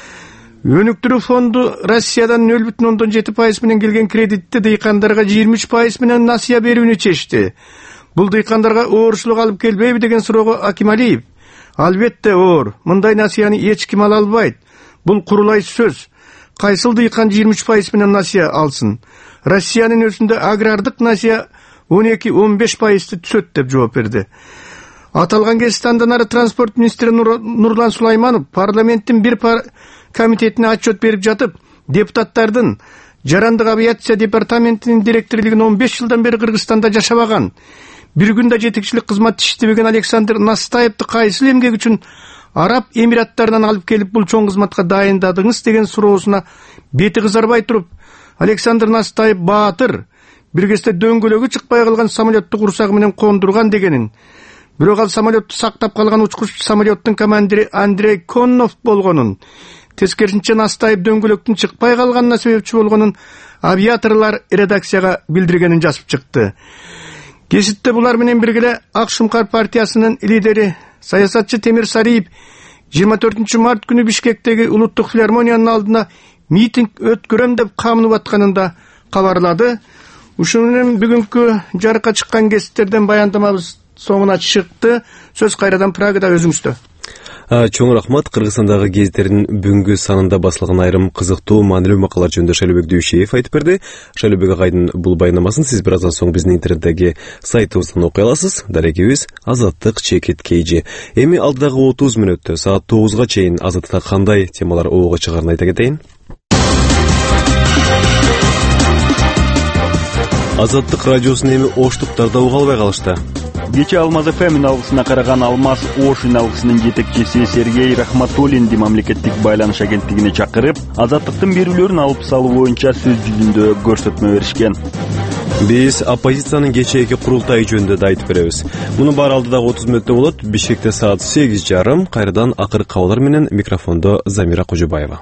Өнүктүрүү фонду Россиядан нөл бүтүн ондон жети пайыз менен келген кредитти дыйкандарга жыйырма үч пайыз менен насыя берүүнү чечти. Бул дыйкандарга оорчулук алып келбейби деген суроого Акималиев: албетте оор, мындай насыяны эч ким ала албайт. Бул курулай сөз. Кайсыл дыйкан жыйырма үч пайыз менен насыя алсын? Россиянын өзүндө агрардык насыя он эки он беш пайызды түзөт деп жооп берди. Аталган кезден андан ары транспорт министри Нурлан Сулайманов парламенттин бир пар комитетине отчет берип жатып, депутаттардын жарандык авиация департаментинин директорлигин он беш жылдан бери Кыргызстанда жашабаган, бир күндө жетекчилик кызмат иштебеген Александр Настаевди кайсыл эмгек үчүн Араб Эмираттарынан алып келип бул чоң кызматка дайындадыңыз деген суроосуна бети кызарбай туруп, Александр Настаев баатыр, бир кезде дөңгөлөгү чыкпай калган самолетту курсагы менен кондурган дегенин, бирок ал самолетту сактап калган учкуч самолеттун командири Андрей Коннов болгонун, тескерисинче Настаев дөңгөлөктүн чыкпай калганына себепчи болгонун авиаторлор редакцияга билдиргенин жазып чыкты. Гезитте булар менен бирге Ак Шумкар партиясынын лидери саясатчы Темир Сариев жыйырма төртүнчү март күнү Бишкектеги улуттук филармониянын алдына митинг өткөрөм деп камынып атканын да кабарлады. Ушуну менен бүгүнкү жарыкка чыккан гезиттерден баяндамабыз соңуна чыкты. Сөз кайрадан Прагада өзүңүздө. Чоң рахмат. Кыргызстандагы гезиттердин бүгүнкү санында басылган айрым кызыктуу маанилүү макалалар жөнүндө Шайлообек Дүйшеев айтып берди. Шайлообек агайдын бул баянамасын сиз бир аздан соң биздин интернеттеги сайтыбыздан окуй аласыз. Дарегибиз Азаттык чекит кейжи. Эми алдыдагы отуз мүнөттө саат тогузга чейин Азаттыкта кандай темалар оого чыгарын айта кетейин. Азаттык радиосун эми Оштуктарда уга албай калышты. Кече Алмаз эф эм алгысына караган Алмаз Ошин алгысынын жетекчиси Сергей Рахматуллинди мамлекеттик байланыш агенттигине чакырып, азаттыктын берүүлөрүн алып салуу боюнча сөз жүзүндө көрсөтмө беришкен. Биз оппозициянын кечээки курултайы жөнүндө да айтып беребиз. Муну баары алдыдагы отуз мүнөттө болот. Бишкекте саат сегиз жарым. Кайрадан акыркы кабарлар менен микрофондо Замира Кожобаева.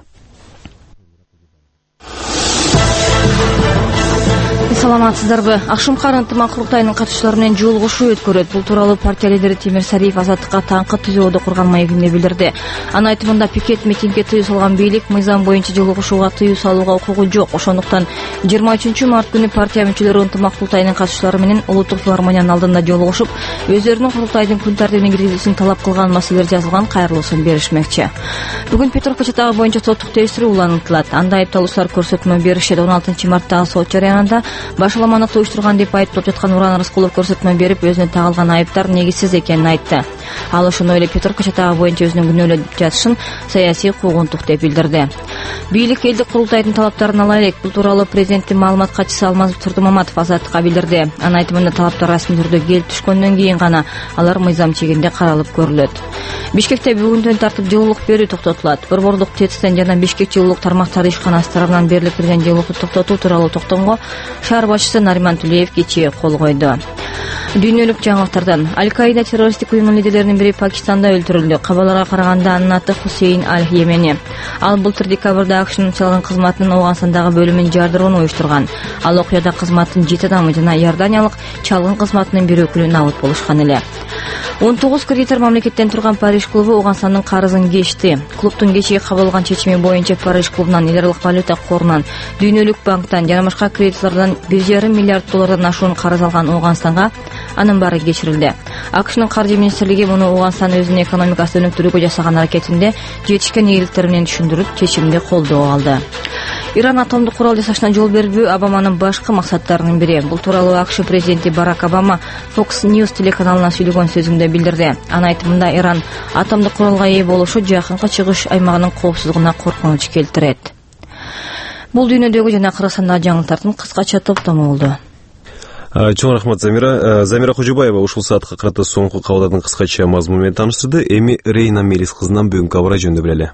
Саламатсыздарбы? Акшымкар ынтымак курултайынын катышчылары менен жолугушуу өткөрөт. Бул тууралуу партия лидери Темир Сариев Азаттыкка таңкы түзөөдө курган маегинде билдирди. Анын айтымында пикет митингге тыюу салган бийлик мыйзам боюнча жолугушууга тыюу салууга укугу жок. Ошондуктан жыйырма үчүнчү март күнү партия мүчөлөрү ынтымак курултайынын катышчылары менен улуттук филармониянын алдында жолугушуп, өздөрүнүн курултайдын күн тартибине киргизүүсүн талап кылган маселелер жазылган кайрылуусун беришмекчи. Бүгүн Петровка чатагы боюнча соттук териштирүү улантылат. Анда айыпталуучулар көрсөтмө беришет. он алтынчы марттагы сот жарыянында башаламаны уюштурган деп айыпталып жаткан Уран Рыскулов көрсөтмө берип, өзүнө тагылган айыптар негизсиз экенин айтты. Ал ошондой эле Петровка чатагы боюнча өзүнүн күнөөлөп жатышын саясий куугунтук деп билдирди. Бийлик элдик курултайдын талаптарын ала элек. Бул тууралуу президенттин маалымат катчысы Алмаз Турдумаматов Азаттыкка билдирди. Анын айтымында талаптар расмий түрдө келип түшкөндөн кийин гана алар мыйзам чегинде каралып көрүлөт. Бишкекте бүгүндөн тартып жылуулук берүү токтотулат. Борбордук ТЭЦтен жана Бишкек жылуулук тармактары ишканасы тарабынан берилип келген жылуулукту токтотуу тууралуу токтомго шаар башчысы Нариман Тулеев кечээ кол койду. Дүйнөлүк жаңылыктардан Аль-Каида террористтик уюмунун лидерлеринин бири Пакистанда өлтүрүлдү. Кабарларга караганда анын аты Хусейн Аль-Йемени. Ал былтыр декабрда АКШнын чалгын кызматынын Ооганстандагы бөлүмүн жардырууну уюштурган. Ал окуяда кызматтын жети адамы жана Иорданиялык чалгын кызматынын бир өкүлү набыт болушкан эле. он тогуз кредитор мамлекеттен турган Париж клубу Ооганстандын карызын кечти. Клубдун кечээ кабыл алган чечими боюнча Париж клубунан эл аралык валюта корунан, Дүйнөлүк банктан жана башка кредиторлордон бир жарым миллиард доллардан ашуун карыз алган Ооганстанга анын баары кечирилди. АКШнын каржы министрлиги муну Ооганстан өзүнүн экономикасын өнүктүрүүгө жасаган аракетинде жетишкен ийгиликтер менен түшүндүрүп, чечимди колдоо алды. Иран атомдук курал жасашына жол бербөө Обаманын башкы максаттарынын бири. Бул тууралуу АКШ президенти Барак Обама Fox News телеканалына сүйлөгөн сөзүндө билдирди. Анын айтымында Иран атомдук куралга ээ болушу жакынкы чыгыш аймагынын коопсуздугуна коркунуч келтирет. Бул дүйнөдөгү жана Кыргызстандагы жаңылыктардын кыскача топтому болду. Чоң рахмат Замира. Замира Кожобаева ушул саатка карата соңку кабарлардын кыскача мазмуну менен тааныштырды. Эми Рейна Мелис кызынан бүгүнкү абар жөнүндө билели.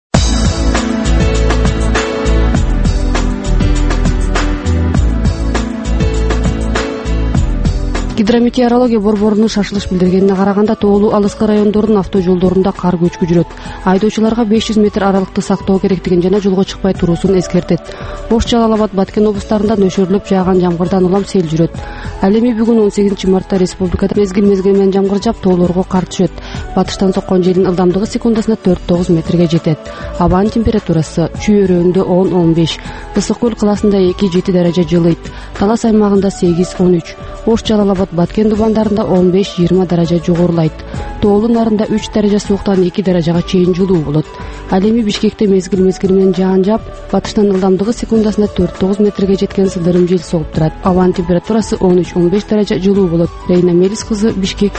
Гидрометеорология борборунун шашылыш билдиргенине караганда тоолуу алыскы райондордун автожолдорунда кар көчкү жүрөт. Айдоочуларга беш жүз метр аралыкты сактоо керектигин жана жолго чыкпай туруусун эскертет. Ош, Жалал Абад, Баткен облустарында нөшөрлөп жааган жамгырдан улам сел жүрөт. Ал эми бүгүн он сегизинчи мартта республикада мезгил-мезгил менен жамгыр жаап, тоолорго кар түшөт. Батыштан соккон желдин ылдамдыгы секундасына төрт тогуз метрге жетет. Абанын температурасы Чүй-Өрөөндө он он беш, Ысык көл каласында эки жети даража жылыйт. Талас аймагында сегиз он үч, Ош, Жалал Абад, Баткен дубандарында он беш жыйырма даража жогорулайт. Тоолуу нарында үч даража сууктан эки даражага чейин жылуу болот. Ал эми Бишкекте мезгил-мезгил менен жаан жаап, батыштан ылдамдыгы секундасына төрт тогуз метрге жеткен сылдырым жел согуп турат. Абанын температурасы он үч он беш даража жылуу болот. Рейна Мелис кызы, Бишкек.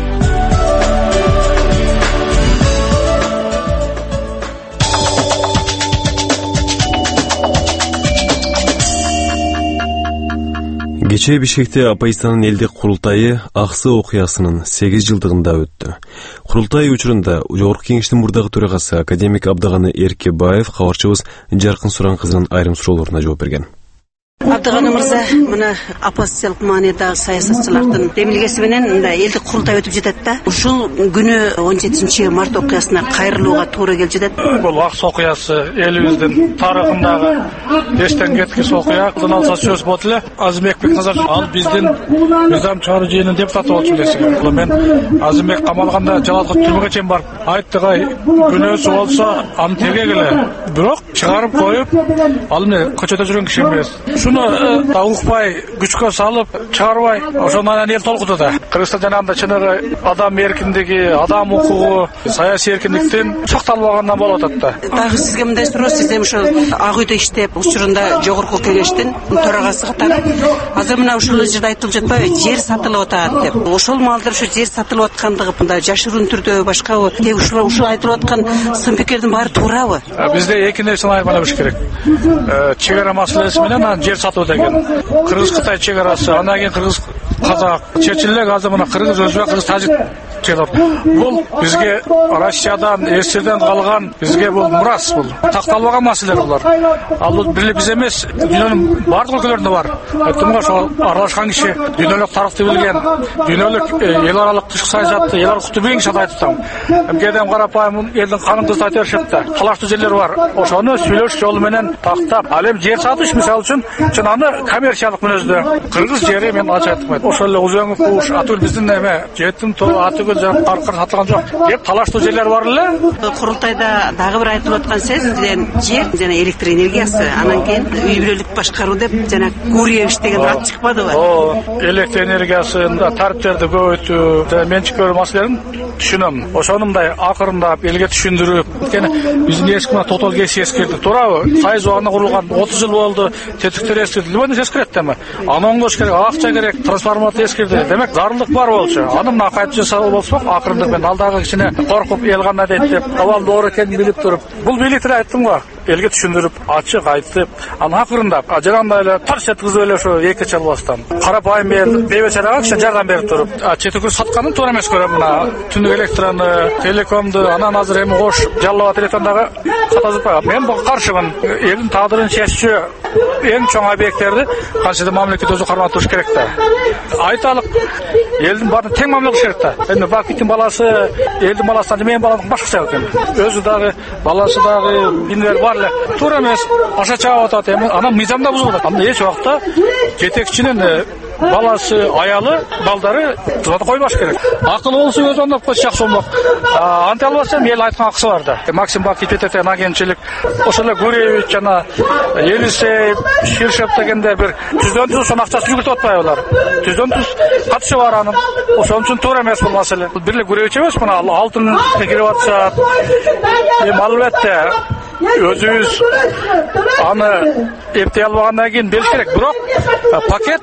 Кечээ Бишкекте оппозициянын элдик курултайы Аксы окуясынын сегиз жылдыгында өттү. Курултай учурунда Жогорку Кеңештин мурдагы төрагасы академик Абдаганы Эркебаев кабарчыбыз Жаркын Суран кызынын айрым суроолоруна жооп берген. Абдаганы мырза, мына оппозициялык маанидагы саясатчылардын демилгеси менен мындай элдик курултай өтүп жатат да. Ушул күнү он жетинчи март окуясына кайрылууга туура келип жатат. Бул Аксы окуясы элибиздин тарыхындагы эстен кеткис окуя. Кызын алса сөз болот эле. Азимбек Бекназар ал биздин мыйзам чыгаруу жыйынынын депутаты болчу десек. Мен Азимбек камалганда жалалгы түрмөгө чейин барып айттыгай күнөөсү болсо аны тегегиле. Бирок чыгарып коюп, ал эмне көчөдө жүргөн киши эмес. Шуну да укпай, күчкө салып, чыгарбай, ошону анан эл толкуду да. Кыргызстан жанагында чыныгы адам эркиндиги, адам укугу, саясий эркиндиктен сакталбагандан болуп атат да. Дагы сизге мындай суроо, сиз эми ошол Ак үйдө иштеп, учурунда жогорку кеңештин төрагасы катары азыр мына ушул жерде айтылып жатпайбы, жер сатылып атат деп. Ошол маалда ушу жер сатылып аткандыгы мындай жашыруун түрдө башкабы, тек ушул ушул айтылып аткан сын пикирдин баары туурабы? Бизде эки нерсени айырмалаш керек. Чегара маселеси менен анан жер сатуу деген. Кыргыз-Кытай чегарасы, анан кийин кыргыз-казак, чечилек азыр мына кыргыз, өзбек, кыргыз, тажик чегара. Бул бизге Россиядан, эсирден калган, бизге бул мурас, бул такталбаган маселе булар. Ал бул бир эле биз эмес, дүйнөнүн бардык өлкөлөрүндө бар. Айттымга, ошол аралашкан киши, дүйнөлүк тарыхты билген, дүйнөлүк эл аралык тышкы саясатты, эл аралык билген киши айтып атам. Кээде карапайым элдин канын кызды айтып беришет да. Талаштуу жерлер бар. Ошону сүйлөш жолу менен тактап, ал эми жер сатыш мисалы үчүн, чын аны коммерциялык мүнөздө. Кыргыз жери мен ачык айтпайм. Ошол эле Узөңү куш, Атыл биздин эме, Жетим тоо, Атыгөл жак каркыр сатылган жок. Деп талаштуу жерлер бар эле. Курултайда дагы бир айтылып аткан сөз, жер жана электр энергиясы, анан кийин үй бүлөлүк башкаруу деп жана Гурьевич деген ат чыкпадыбы? О, электр энергиясында тарифтерди көбөйтүү, менчик берүү маселелерин түшүнөм. Ошону мындай акырындап элге түшүндүрүп, анткени биздин эски мына Тотал кеси эскирди, туурабы? Сайыз убагында курулган отуз жыл болду, тетиктер эскирди, любой эскирет эми. Аны оңдош керек, акча керек, трансформатор эскирди. Демек, зарылдык бар болчу. Аны мына кайтып жасоо болсок, акырындап мен алдагы кичине коркуп эл кандай дейт деп, абал доор экенин билип туруп, бул бийликти айттым го. Элге түшүндүрүп, ачык айтып, анан акырындап, жанагындай эле тарс эткизип эле ошо эки чалбастан. Карапайым эл бейбечарага кичине жардам берип туруп, чет өлкө сатканын туура эмес көрөм мына. Түндүк электроны, телекомду, анан азыр эми кош жаллап телефондогу катазып. Мен буга каршымын. Элдин тагдырын чеччү эң чоң объекттерди кайсыда мамлекет өзү кармап туруш керек да. Айталык, элдин баарын тең мамиле кылыш керек да. Эми Бакиттин баласы, элдин баласынан менин балам башкача экен. Өзү дагы, баласы дагы, биндер бар эле. Туура эмес, аша чаап атат эми, анан мыйзамда бузулат. Анда эч убакта жетекчинин баласы, аялы, балдары тузата койбаш керек. Акылы болсо өзү оңдоп койсо жакшы болмок. Анте албаса эл айткан акысы бар да. Максим Бакит этетен агентчилик, ошол эле Гурьевич жана Елисей, Ширшев дегенде бир жүздөн жүз сом акчасын жүгүртүп атпайбы алар. Жүздөн жүз катышы бар анын. Ошон үчүн туура эмес бул маселе. Бир эле Гурьевич эмес, мына алтын кирип атышат. Эми албетте өзүбүз аны эптей албагандан кийин бериш керек. Бирок пакет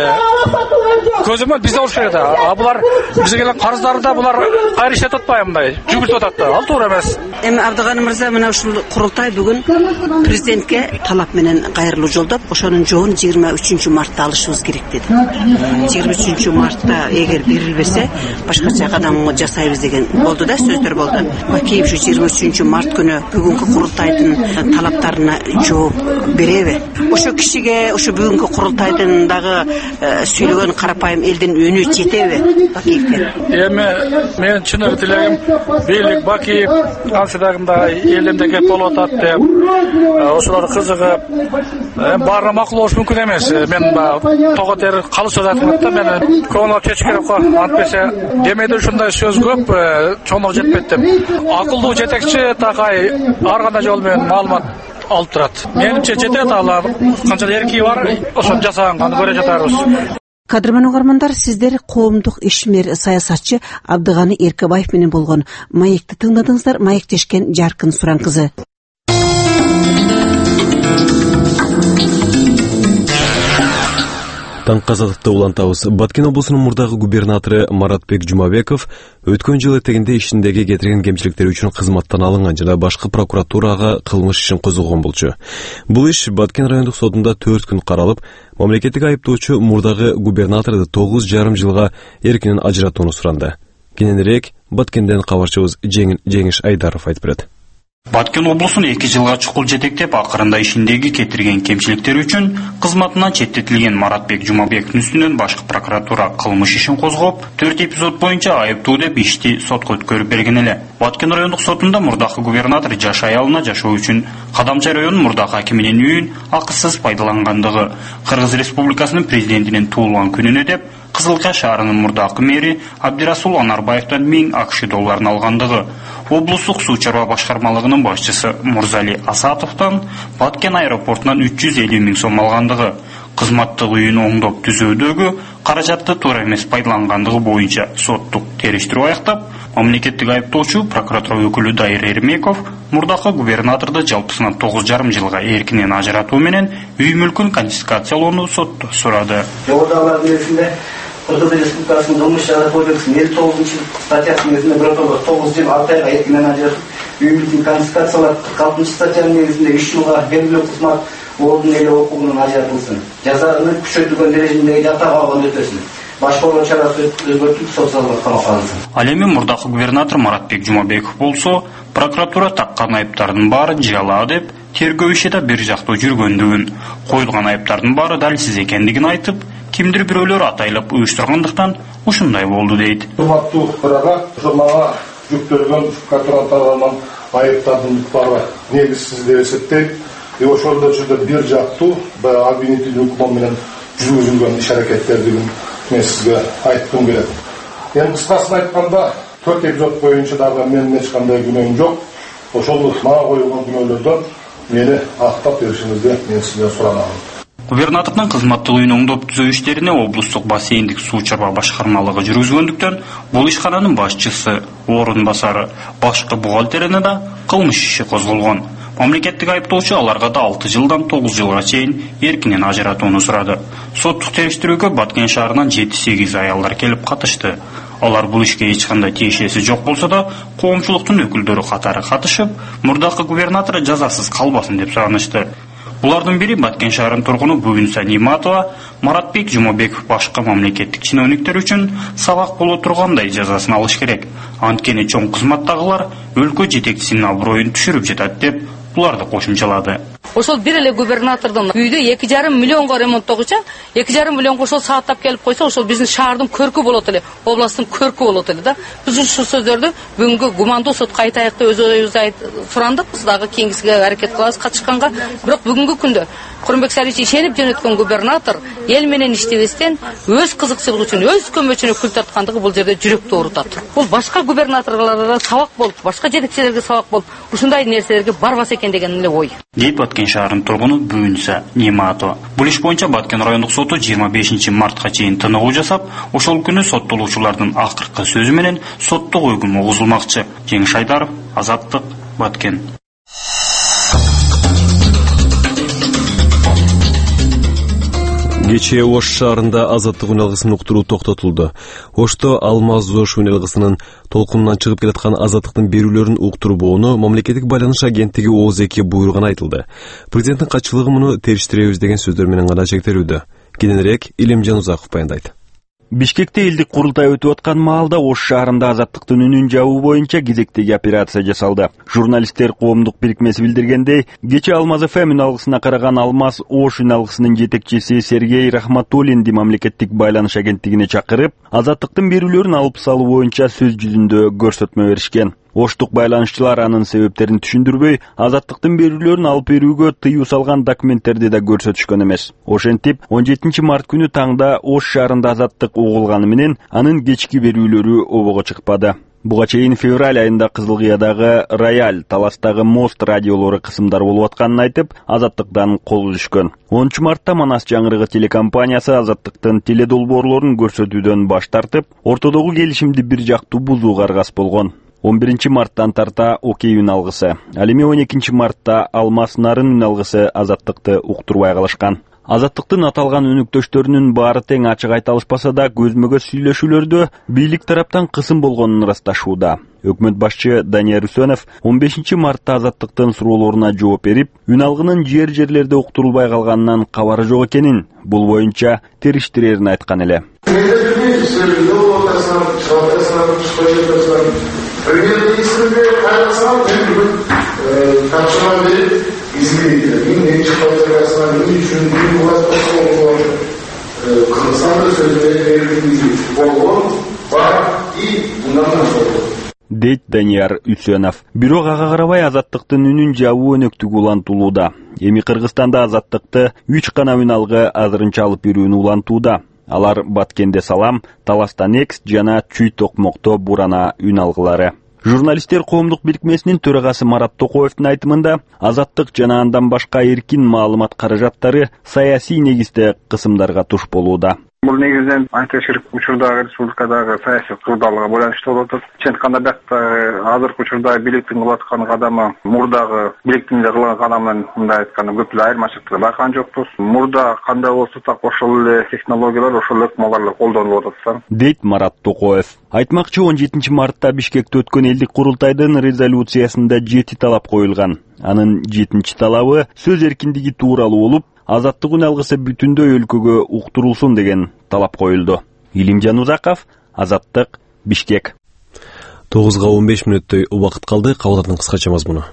көзөмөл бизде болуш керек да. А булар бизге келген карыздарды да булар кайра иштетип атпайбы мындай жүгүртүп атат да. Ал туура эмес. Эми Абдыганы мырза, мына ушул курултай бүгүн президентке талап менен кайрылуу жолдоп, ошонун жообун жыйырма үчүнчү мартта алышыбыз керек деди. жыйырма үчүнчү мартта эгер берилбесе, башкача кадам жасайбыз деген болду да, сөздөр болду. Бакиев ушу жыйырма үчүнчү март күнү бүгүнкү курултайдын талаптарына жооп береби? Ошо кишиге, ошо бүгүнкү курултайдын дагы сүйлөгөн карапайым элдин үнү жетеби Бакиевке? Эми мен чын тилегим, бийлик Бакиев анчадагындай элденде кеп болуп атат деп, ошолор кызыгып, баарына макул болуш мүмкүн эмес. Мен того тери калыс сөз айтып да, мен көңүл алып чечиш керек го. Антпесе демейде ушундай сөз көп, чоңдук жетпейт деп. Акылдуу жетекчи такай ар кандай жол менен маалымат алып турат. Менимче жетет, алар канча эрки бар, ошону жасаганды көрө жатарбыз. Кадырман угармандар, сиздер коомдук ишмер саясатчы Абдыганы Эркебаев менен болгон маекти тыңдадыңыздар. Маектешкен Жаркын Суран кызы. Таңкы азаттыкты улантабыз. Баткен облусунун мурдагы губернатору Маратбек Жумабеков өткөн жыл этегинде ишиндеги кетирген кемчиликтери үчүн кызматтан алынган жана башкы прокуратурага кылмыш ишин козгогон болчу. Бул иш Баткен райондук сотунда төрт күн каралып, мамлекеттик айыптоочу мурдагы губернаторду тогуз жарым жылга эркинен ажыратууну суранды. Кененирээк Баткенден кабарчыбыз Жеңиш Айдаров айтып берет. Баткен облусун эки жылга чукул жетектеп, акырында ишиндеги кетирген кемчиликтер үчүн кызматынан четтетилген Маратбек Жумабековдун үстүнөн башкы прокуратура кылмыш ишин козгоп, төрт эпизод боюнча айыптуу деп ишти сотко өткөрүп берген эле. Баткен райондук сотунда мурдакы губернатор жаш аялына жашоо үчүн Кадамчай районунун мурдакы акиминин үйүн акысыз пайдалангандыгы, Кыргыз Республикасынын президентинин туулган күнүнө деп Кызылкая шаарынын мурдакы мэри Абдирасул Анарбаевден миң акш долларын алгандыгы, облустук суу чарба башкармалыгынын башчысы Мурзали Асатовдон Баткен аэропортунан үч жүз элүү миң сом алгандыгы, кызматтык үйүн оңдоп түзүүдөгү каражатты туура эмес пайдалангандыгы боюнча соттук териштирүү аяктап, мамлекеттик айыптоочу прокуратура өкүлү Дайыр Эрмеков мурдакы губернаторду жалпысынан тогуз жарым жылга эркинен ажыратуу менен үй мүлкүн конфискациялоону сотто сурады. Жогорудагылардын нерсинде Кыргыз Республикасынын кылмыш жаза кодексинин элүү тогузунчу статьясынын нерсинде бирок тогуз жыл алты айга эркинен ажыратып үй мүлкүн конфискациялап, кырк алтынчы статьянын негизинде үч жылга белгилүү кызмат ордун эле окугунан ажыратылсын. Жазаны күчөтүлгөн дережедеги жатак алган өтөсүн. Башкаруу чарасы өзгөртүлүп, социалдык камакка алынсын. Ал эми мурдакы губернатор Маратбек Жумабеков болсо, прокуратура таккан айыптардын баары жала деп, тергөө иши да бир жактуу жүргөндүгүн, коюлган айыптардын баары далилсиз экендигин айтып, кимдир бирөөлөр атайлап уюштургандыктан ушундай болду дейт. Урматтуу төрага, мага жүктөлгөн прокуратура тарабынан айыптардын баары негизсиз деп эсептейт. И ошолдо жүрдө бир жактуу обвинительный укмом менен жүргүзүлгөн иш аракеттердигин мен сизге айткым келет. Эми кыскасын айтканда, төрт эпизод боюнча дагы менин эч кандай күнөөм жок. Ошол мага коюлган күнөөлөрдөн мени актап беришиңизди мен сизден суранамын. Губернатордун кызматтык үйүн оңдоп түзөө иштерине облустук бассейндик суу чарба башкармалыгы жүргүзгөндүктөн бул ишкананын башчысы, орун басары, башкы бухгалтерине да кылмыш иши козголгон. Мамлекеттик айыптоочу аларга да алты жылдан тогуз жылга чейин эркинен ажыратууну сурады. Соттук териштирүүгө Баткен шаарынан жети сегиз аялдар келип катышты. Алар бул ишке эч кандай тиешеси жок болсо да, коомчулуктун өкүлдөрү катары катышып, мурдакы губернатор жазасыз калбасын деп суранышты. Булардын бири Баткен шаарынын тургуну Бүгүнса Ниматова, Маратбек Жумабеков башка мамлекеттик чиновниктер үчүн сабак боло тургандай жазасын алыш керек. Анткени чоң кызматтагылар өлкө жетекчисинин аброюн түшүрүп жатат деп буларды кошумчалады. Ошол бир эле губернатордун үйдү эки жарым миллионго ремонттогуча, эки жарым миллионго ошол сааттап келип койсо, ошол биздин шаардын көркү болот эле, областтын көркү болот эле да. Биз ушул сөздөрдү бүгүнкү гумандуу сотко айтайык деп өз оюбузду сурандык. Биз дагы кийинкисиге аракет кылабыз катышканга. Бирок бүгүнкү күндө Курманбек Сарыевич ишенип жөнөткөн губернатор эл менен иштебестен өз кызыкчылыгы үчүн өз көмөчүнө күл таткандыгы бул жерде жүрөктү оорутат. Бул башка губернаторлорго да сабак болуп, башка жетекчилерге сабак болуп, ушундай нерселерге барбас экен деген эле ой. Дейт Баткен шаарынын тургуну Бүгүнса Ниматова. Бул иш боюнча Баткен райондук соту жыйырма бешинчи мартка чейин тыныгуу жасап, ошол күнү соттолуучулардын акыркы сөзү менен соттук өкүм угузулмакчы. Жеңиш Айдаров, Азаттык, Баткен. Кечээ Ош шаарында азаттык үналгысын уктуруу токтотулду. Ошто Алмаз Ош үналгысынын толкунунан чыгып келаткан азаттыктын берүүлөрүн уктурбоону мамлекеттик байланыш агенттиги ООЗК буйруган айтылды. Президенттин катчылыгы муну териштиребиз деген сөздөр менен гана чектелүүдө. Кененирээк Илимжан Узаков баяндайт. Бишкекте элдик курултай өтүп аткан маалда Ош шаарында азаттыктын үнүн жабуу боюнча кезектеги операция жасалды. Журналисттер коомдук бирикмеси билдиргендей, кечээ Алмаз эф эм үналгысына караган Алмаз Ош үналгысынын жетекчиси Сергей Рахматуллинди мамлекеттик байланыш агенттигине чакырып, азаттыктын берүүлөрүн алып салуу боюнча сөз жүзүндө көрсөтмө беришкен. Оштук байланышчылар анын себептерин түшүндүрбөй, азаттыктын берүүлөрүн алып берүүгө тыюу салган документтерди да көрсөтүшкөн эмес. Ошентип, он жетинчи март күнү таңда Ош шаарында азаттык угулганы менен анын кечки берүүлөрү обого чыкпады. Буга чейин февраль айында Кызылкыядагы Рояль, Таластагы Мост радиолору кысымдар болуп атканын айтып, азаттыктан кол үзүшкөн. онунчу мартта Манас жаңырыгы телекомпаниясы азаттыктын теледолбоорлорун көрсөтүүдөн баш тартып, ортодогу келишимди бир жактуу бузууга аргас болгон. он биринчи марттан тарта Окей үналгысы, ал эми он экинчи мартта Алмаз Нарын үналгысы азаттыкты уктурбай калышкан. Азаттыктын аталган өнүктөштөрүнүн баары тең ачык айта алышпаса да, көзмө-көз сүйлөшүүлөрдө бийлик тараптан кысым болгонун ырасташууда. Өкмөт башчы Данияр Үсөнов он бешинчи мартта азаттыктын суроолоруна жооп берип, үналгынын жер-жерлерде уктурулбай калганынан кабары жок экенин, бул боюнча териштирерин айткан эле. Премьер-министрге қайрасынан мен бүгін тапшырма беріп изменить. Мен не çıkmayacağına ne için bir buğaz başkanı Kırgızstan'da sözleri verildiği болған бар и bundan sonra. Дейт Данияр Үсөнов. Бирок ага карабай азаттыктын үнүн жабуу өнөктүгү улантылууда. Эми Кыргызстанда азаттыкты үч гана үналгы азырынча алып берүүнү улантууда. Алар Баткенде Салам, Таласта Некст жана Чүй Токмокто Бурана үналгылары. Журналисттер коомдук бирикмесинин төрагасы Марат Токоевдун айтымында азаттык жана андан башка эркин маалымат каражаттары саясий негизде кысымдарга туш болууда. Бул негизден антиоширк учурдагы республикадагы саясий кырдаалга байланыштуу болуп атат. Чынтканда биякта азыркы учурда бийликтин кылып аткан кадамы мурдагы бийликтин кылган кадамы менен мындай айтканда көп эле айырмачылыктарды байкаган жокпуз. Мурда кандай болсо так ошол эле технологиялар, ошол эле ыкмалар колдонулуп атат, дейт Марат Токоев. Айтмакчы, он жетинчи мартта Бишкекте өткөн элдик курултайдын резолюциясында жети талап коюлган. Анын жетинчи талабы сөз эркиндиги тууралуу болуп, азаттык үналгысы бүтүндөй өлкөгө уктурулсун деген талап коюлду. Илимжан Узаков, Азаттык, Бишкек. тогузга он беш мүнөттөй убакыт калды. Кабылдардын кыскача мазмуну.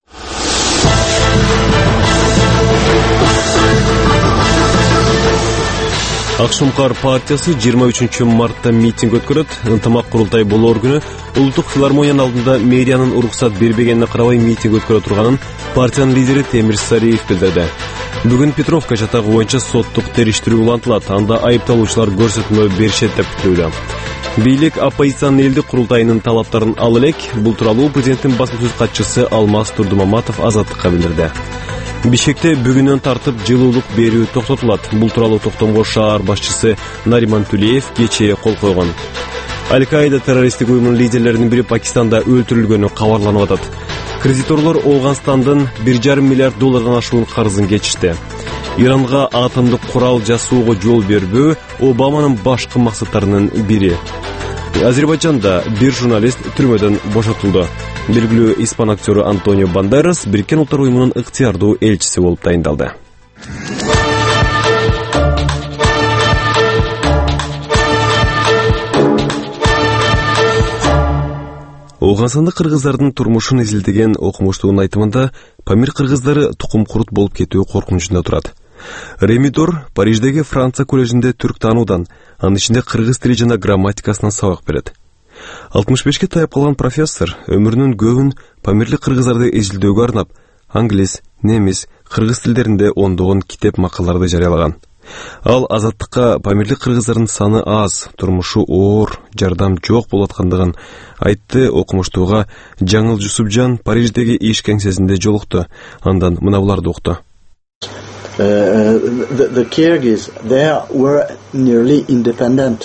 Акшумкар партиясы жыйырма үчүнчү мартта митинг өткөрөт. Ынтымак курултай болоор күнү улуттук филармониянын алдында мэриянын уруксат бербегенине карабай митинг өткөрө турганын партиянын лидери Темир Сариев билдирди. Бүгүн Петровка жатагы боюнча соттук териштирүү улантылат. Анда айыпталуучулар көрсөтмө беришет деп күтүлүүдө. Бийлик оппозициянын элдик курултайынын талаптарын ал элек. Бул тууралуу президенттин басма-сөз катчысы Алмаз Турдумаматов Азаттыкка билдирди. Бишкекте бүгүнөн тартып жылуулук берүү токтотулат. Бул тууралуу токтомго шаар башчысы Нариман Тулеев кечээ кол койгон. Аль-Каида террористтик уюмунун лидерлеринин бири Пакистанда өлтүрүлгөнү кабарланып атат. Кредиторлор Офганстандын бир жарым миллиард доллардан ашуун карызын кечишти. Иранга атомдук курал жасоого жол бербөө Обаманын башкы максаттарынын бири. Азербайжанда бир журналист түрмөдөн бошотулду. Белгилүү испан актеру Антонио Бандерас Бириккен Улуттар уюмунун ыктыярдуу элчиси болуп тайындалды. Офганстандык кыргыздардын турмушун изилдеген окумуштуунун айтымында Памир кыргыздары тукум курут болуп кетүү коркунучунда турат. Ремидор Париждеги Франция коллежинде түрк таануудан, анын ичинде кыргыз тили жана грамматикасынан сабак берет. алтымыш бешке таяп калган профессор өмүрүнүн көбүн памирлик кыргыздарды изилдөөгө арнап, англис, немис, кыргыз тилдеринде ондогон китеп макалаларды жарыялаган. Ал азаттыкка памирлик кыргыздардын саны аз, турмушу оор, жардам жок болуп аткандыгын айтты. Окумуштууга Жаңыл Жусупжан Париждеги иш кеңсесинде жолукту. Андан мына буларды укту. Uh, the, the Kyrgyz, they were nearly independent,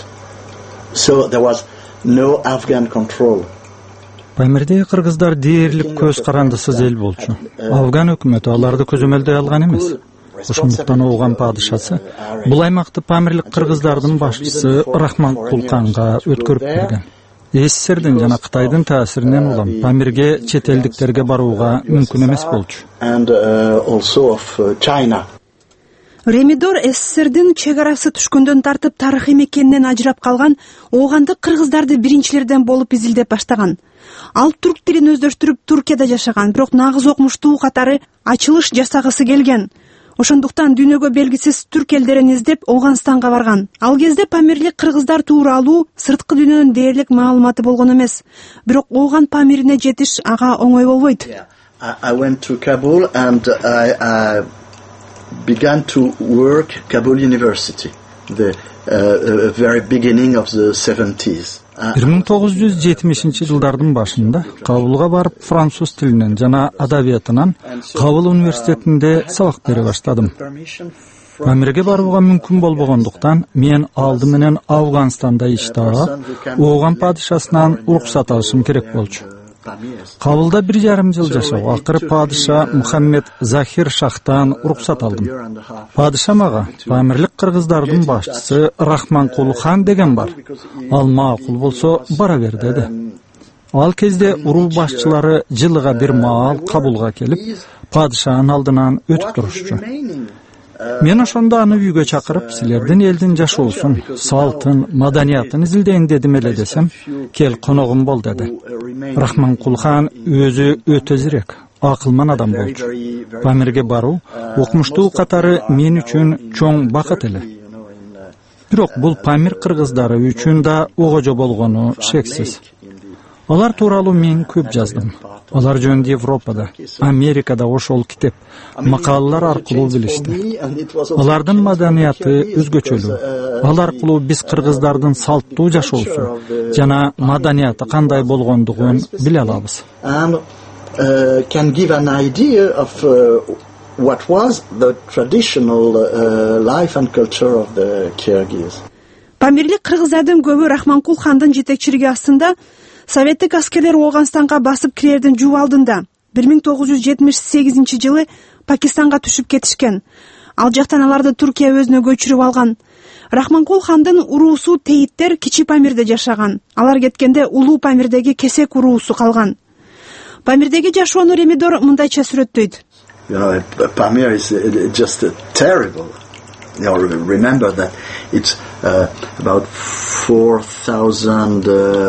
so there was no Afghan control. Памирдеги кыргыздар дээрлик көз карандысыз эл болчу. Афган өкмөтү аларды көзөмөлдөй алган эмес. Ошондуктан Ооган падышасы бул аймакты памирлик кыргыздардын башчысы Рахман Кулканга өткөрүп берген. СССРдин жана Кытайдын таасиринен улам Памирге чет элдиктерге барууга мүмкүн эмес болчу. And uh, also of uh, China. Ремидор СССРдин чек арасы түшкөндөн тартып тарыхый мекенинен ажырап калган оогандык кыргыздарды биринчилерден болуп изилдеп баштаган. Ал түрк тилин өздөштүрүп Туркияда жашаган, бирок нагыз окумуштуу катары ачылыш жасагысы келген. Ошондуктан дүйнөгө белгисиз түрк элдерин издеп Оганстанга барган. Ал кезде памирлик кыргыздар тууралуу сырткы дүйнөнүн дээрлик маалыматы болгон эмес. Бирок Ооган памирине жетиш ага оңой болбойт. I went to Kabul and I, I began to work Kabul University, the uh, very beginning of the seventies. бир миң тогуз жүз жетимишинчи жылдардын башында Кабулга барып француз тилинен жана адабиятынан Кабул университетинде сабак бере баштадым. Памирге барууга мүмкүн болбогондуктан мен алды менен Афганстанда иш таап, Ооган падышасынан уруксат алышым керек болчу. Кабулда бир жарым жыл жашап, акыры падыша Мухаммед Захир Шахтан уруксат алдым. Падыша мага памирлик кыргыздардын башчысы Рахман Кулхан деген бар. Ал макул болсо бара бер деди. Ал кезде урул башчылары жылыга бир маал Кабулга келип, падышанын алдынан өтүп турушчу. Мен ошондо аны үйгө чакырып, силердин элдин жашоосун, салтын, маданиятын изилдейин дедим эле десем, кел коногум бол деди. Рахман Кулхан өзү өтө зирек, акылман адам болчу. Памирге баруу окумуштуу катары мен үчүн чоң бакыт эле. Бирок бул Памир кыргыздары үчүн да огожо болгону шексиз. Алар тууралуу мен көп жаздым. Алар жөнүндө Европада, Америкада ошол китеп, макалалар аркылуу билишти. Алардын маданияты өзгөчөлүү. Ал аркылуу биз кыргыздардын салттуу жашоосу жана маданияты кандай болгондугун биле алабыз. Can give an idea of uh, what was the traditional uh, life and culture of the Kyrgyz. Памирлик кыргыздардын көбү Рахманкул хандын жетекчилиги астында советтик аскерлер Ооганстанга басып кирердин жуп алдында бир миң тогуз жүз жетимиш сегизинчи жылы Пакистанга түшүп кетишкен. Ал жактан аларды Туркия өзүнө көчүрүп алган. Рахманкул хандын уруусу Тейиттер Кичи Памирде жашаган. Алар кеткенде Улуу Памирдеги Кесек уруусу калган. Памирдеги жашоону Ремидор мындайча сүрөттөйт. You know, Pamir is just uh, terrible. You know, remember that it's uh, about four thousand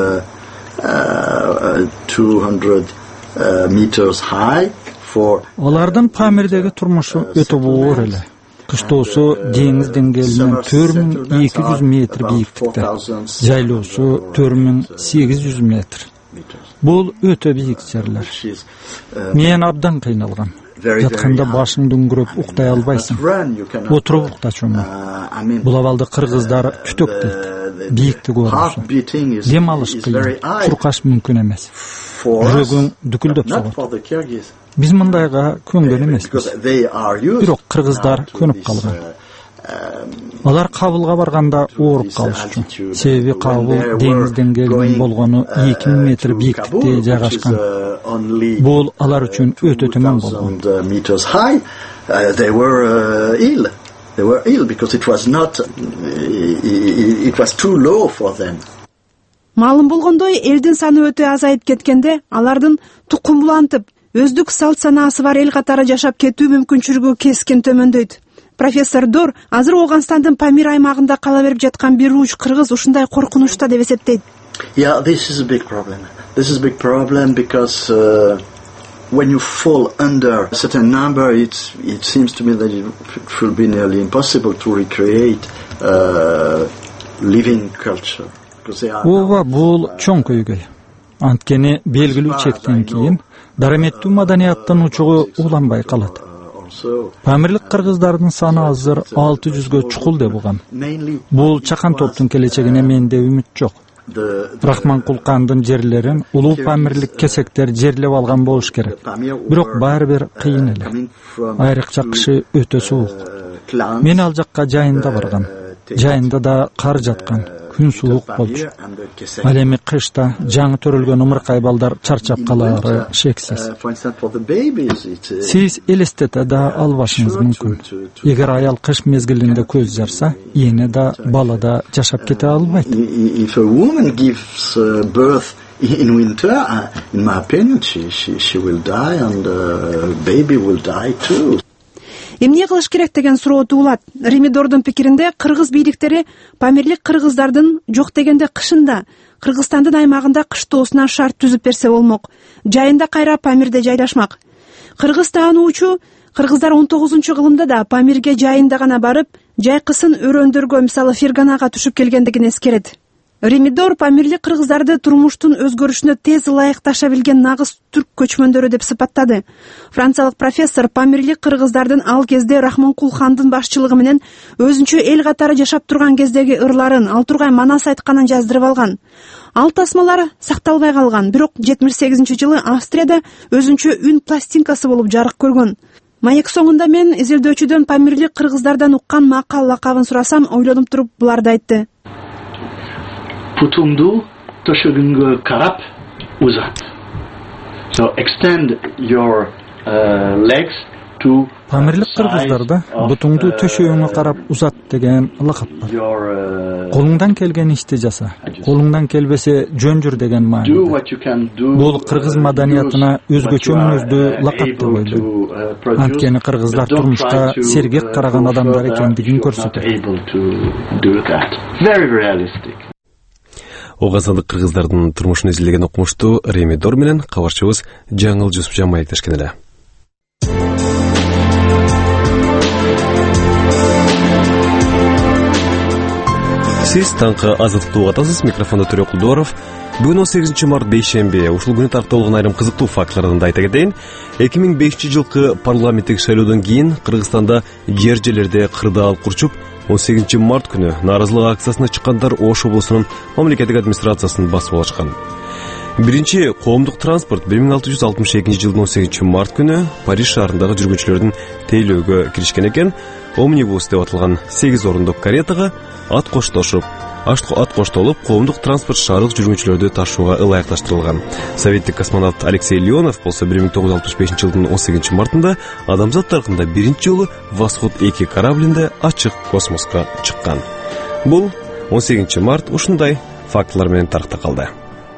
two hundred meters high for. Алардын Памирдеги турмушу өтө оор эле. Кыштоосу деңиз деңгээлинен төрт миң эки жүз метр бийиктикте, жайлоосу төрт миң сегиз жүз метр. Бул өтө бийик жерлер. Мен абдан кыйналгам. Ятканда башыңды үңгүрөп уктай албайсың. Отуруп уктачумун. Бул абалды кыргыздар түтөк дейт. Бийикти көрүнсө. Дем алыш кыйын, чуркаш мүмкүн эмес. Жүрөгүң дүкүлдөп согот. Биз мындайга көнгөн эмеспиз. Бирок кыргыздар көнүп калган. Алар Кабылга барганда ооруп калышчу. Себеби Кабыл деңиз деңгээлинин болгону эки миң метр бийиктикте жайгашкан. Бул алар үчүн өтө төмөн болгон. They were ill. They were ill because it was not it was too low for them. Маалым болгондой, элдин саны өтө азайып кеткенде, алардын тукумулантып, өздүк салт санаасы бар эл катары жашап кетүү мүмкүнчүлүгү кескен төмөндөйт. Профессор Дор азыр Ооганстандын Памир аймагында кала берип жаткан бир уч кыргыз ушундай коркунучта деп эсептейт. Yeah, this is a big problem. This is a big problem because uh, when you fall under a certain number, it's, it seems to me that it will be nearly impossible to recreate uh, living culture. Ооба бул чоң көйгөй. Анткени белгилүү чектен кийин дараметтүү маданияттын учугу уланбай калат. Памирлик кыргыздардын саны азыр алты жүзгө чукул деп угам. Бул чакан топтун келечегине менде үмүт жок. Рахманкул хандын жерлерин улуу памирлик кесектер жерлеп алган болуш керек. Бирок баары бир кыйын эле. Айрыкча кышы өтө суук. Мен ал жакка жайында баргам. Жайында да кар жаткан. Күн суук болчу. Ал эми кышта жаңы төрөлгөн умуркай балдар чарчап калаары шексиз. Сиз элестете да албашыңыз мүмкүн. Эгер аял кыш мезгилинде көз жарса, эне да бала да жашап кете албайт. If a woman gives uh, birth in winter, uh, in my opinion, she, she, she will die and the uh, baby will die too. Эмне кылыш керек деген суроо туулат. Ремидордун пикиринде кыргыз бийликтери памирлик кыргыздардын жок дегенде кышында Кыргызстандын аймагында кыштоосуна шарт түзүп берсе болмок. Жайында кайра Памирде жайдашмак. Кыргыз таануучу кыргыздар он тогузунчу кылымда да Памирге жайында гана барып, жайкысын өрөөндөргө, мисалы Ферганага түшүп келгендигин эскерет. Ремидор памирлик кыргыздарды турмуштун өзгөрүшүнө тез ылайыкташа билген нагыз түрк көчмөндөрү деп сыпаттады. Франциялык профессор памирлик кыргыздардын ал кезде Рахманкул хандын башчылыгы менен өзүнчө эл катары жашап турган кездеги ырларын, ал тургай манас айтканын жаздырып алган. Ал тасмалар сакталбай калган, бирок жетимиш сегизинчи жылы Австрияда өзүнчө үн пластинкасы болуп жарык көргөн. Маек соңунда мен изилдөөчүдөн памирлик кыргыздардан уккан макал лакабын сурасам, ойлонуп туруп буларды айтты. Путумду төшөгүнгө карап узат. So extend your uh, legs to Памирлик кыргыздарда бутуңду төшөгүңө карап узат деген лакап бар. Колуңдан келген ишти жаса. Колуңдан келбесе жөн жүр деген мааниде. Бул кыргыз маданиятына өзгөчө мүнөздүү лакап деп ойлойм. Анткени кыргыздар турмушка сергек караган адамдар экендигин көрсөтөт. Very realistic. Ооганстандык кыргыздардын турмушун изилдеген окумуштуу Ремидор менен кабарчыбыз Жаңыл Жусупжан маектешкен эле. Сиз таңкы азаттыкты угатасыз. Микрофонда Төрөк Кулдуаров. Бүгүн он сегизинчи март бейшемби. Ушул күнү таркталган айрым кызыктуу фактылардан да айта кетейин. эки миң бешинчи жылкы парламенттик шайлоодон кийин Кыргызстанда жер жерлерде кырдаал курчуп, он сегизинчи март күнү нааразылык акциясына чыккандар Ош облусунун мамлекеттик администрациясын басып алышкан. Биринчи коомдук транспорт бир миң алты жүз алтымыш экинчи жылдын он сегизинчи март күнү Париж шаарындагы жүргүнчүлөрдүн тейлөөгө киришкен экен. Омнибус деп аталган сегиз орундук каретага ат коштошуп, ат коштолуп, коомдук транспорт шаардык жүргүнчүлөрдү ташууга ылайыкташтырылган. Советтик космонавт Алексей Леонов болсо бир миң тогуз жүз алтымыш бешинчи жылдын он сегизинчи мартында адамзат тарыхында биринчи жолу Восход эки кораблинде ачык космоска чыккан. Бул он сегизинчи март ушундай фактылар менен тарыхта калды.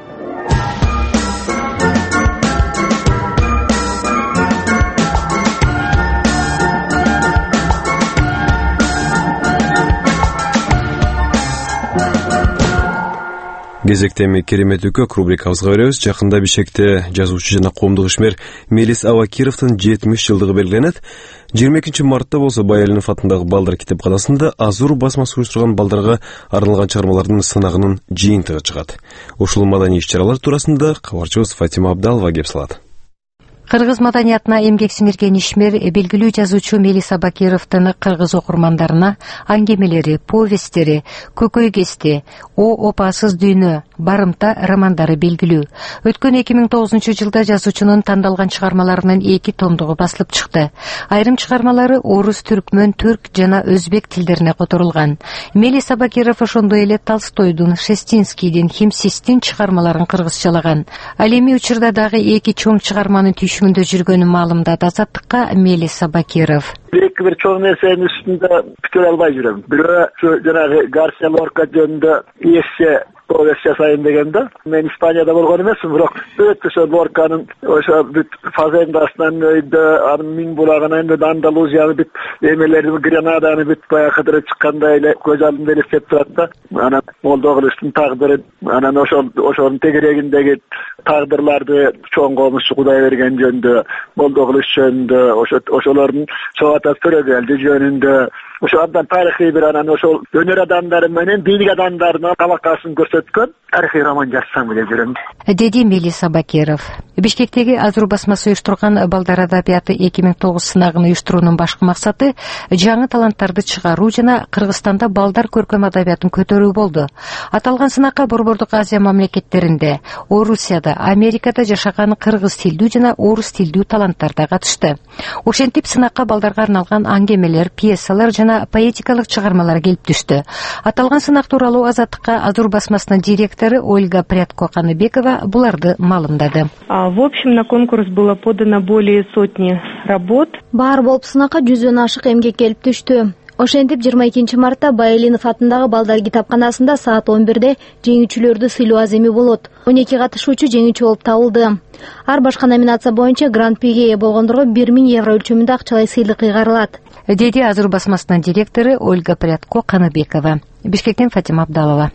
Кезектеми керемет өкөк рубрикабызга беребиз. Жакында Бишкекте жазуучу жана коомдук ишмер Мелис Абакировдун жетимиш жылдыгы белгиленет. жыйырма экинчи мартта болсо Баялинов атындагы балдар китепканасында Азур басмасы уюштурган балдарга арналган чыгармалардын сынагынын жыйынтыгы чыгат. Ушул маданий иш-чаралар туурасында кабарчыбыз Фатима Абдалова кеп салат. Кыргыз маданиятына эмгек сиңирген ишмер белгилүү жазуучу Мелис Абакировдун кыргыз окурмандарына аңгемелери, повесттери, Көкөй кести, О опасыз дүйнө, барымта романдары белгилүү. Өткөн эки миң тогузунчу жылда жазуучунун тандалган чыгармаларынын эки томдугу басылып чыкты. Айрым чыгармалары орус, түркмөн, түрк жана өзбек тилдерине которулган. Мелис Абакиров ошондой эле Толстойдун, Шестинскийдин, Химсистин чыгармаларын кыргызчалаган. Ал эми учурда дагы эки чоң чыгарманын түйшүгүндө жүргөнүн маалымдады Азаттыкка Мелис Абакиров. Эки бир чоң нерсенин үстүндө пикир албай жүрөм. Бирөө жанагы Гарсия Лорка жөнүндө эссе повесть жасайын дегенде, мен Испанияда болгон эмесмин, бирок өтө ошо Лорканын ошо бүт фазендасынан өйдө, анын миң булагынан өйдө, Андалузияны бүт эмелерин, Гранаданы бүт баягы чыккандай эле көз алдымда элестеп турат да. Анан Молдоголустун тагдыры, анан ошол ошонун тегерегиндеги тагдырларды чоң комузчу Кудай берген жөнүндө, Молдоголус жөнүндө, ошо ошолордун Чоата Төрөгелди жөнүндө, ошо абдан тарыхый бир анан ошол өнөр адамдары менен бийлик адамдарынын алакасын көрсөткөн тарыхый роман жазсам деп жүрөм, деди Мелис Абакиров. Бишкектеги Азур басмасы уюштурган балдар адабияты эки миң тогуз сынагын уюштуруунун башкы максаты жаңы таланттарды чыгаруу жана Кыргызстанда балдар көркөм адабиятын көтөрүү болду. Аталган сынакка Борбордук Азия мамлекеттеринде, Орусияда, Америкада жашаган кыргыз тилдүү жана орус тилдүү таланттар да катышты. Ошентип сынакка балдарга арналган аңгемелер, пьесалар жана поэтикалык чыгармалар келип түштү. Аталган сынак тууралуу Азаттыкка Азур басмасынын директору Ольга Прядко-Каныбекова буларды маалымдады. В общем, на конкурс было подано более сотни работ. Бар болуп сынакка жүздөн ашык эмгек келип түштү. Ошентип жыйырма экинчи мартта Баялинов атындагы балдар китапканасында саат он бирде жеңүүчүлөрдү сыйлоо аземи болот. он эки катышуучу жеңүүчү болуп табылды. Ар башка номинация боюнча гран-приге ээ болгондорго бир миң евро өлчөмүндө акчалай сыйлык ыйгарылат, деди Азур басмасынын директору Ольга Прядко-Каныбекова. Бишкектен Фатима Абдалова.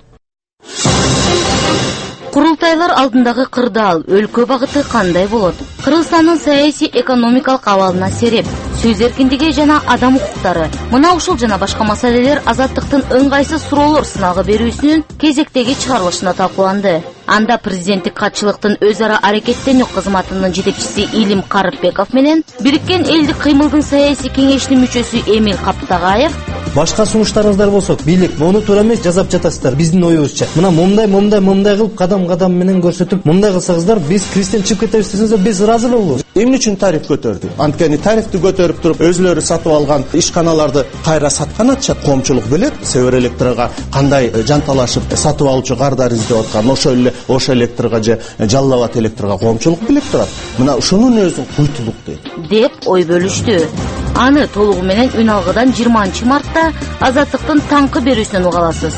Курултайлар алдындагы кырдаал өлкө багыты кандай болот? Кыргызстандын саясий экономикалык абалына сереп, сөз эркиндиги жана адам укуктары. Мына ушул жана башка маселелер Азаттыктын ыңгайсыз суроолор сынагы берүүсүнүн кезектеги чыгарылышында талкууланды. Анда президенттик катчылыктын өз ара аракеттенүү кызматынын жетекчиси Илим Карыпбеков менен Бириккен элдик кыймылдын саясий кеңешинин мүчөсү Эмил Каптагаев, башка сунуштарыңыздар болсо, бийлик мону туура эмес жазап жатасыздар биздин оюбузча. Мына момдай момдай момдай кылып кадам кадам менен көрсөтүп, момдай кылсаңыздар биз кристен чыгып кетебиз десеңиздер биз ыраазы болобуз. Эмне үчүн тариф көтөрдү? Анткени тарифти көтөрүп туруп өзүлөрү сатып алган ишканаларды кайра саткан атчат, коомчулук билет. Север Электрга кандай жанталашып сатып алуучу кардар издеп аткан, ошол эле Ош Электрга же Жалал-Абад Электрга коомчулук билет турат. Мына ушунун өзү куйтулук дейт, деп ой бөлүштү. Аны толугу менен үн алгыдан жыйырманчы мартта Азаттыктын таңкы берүүсүнөн уга аласыз.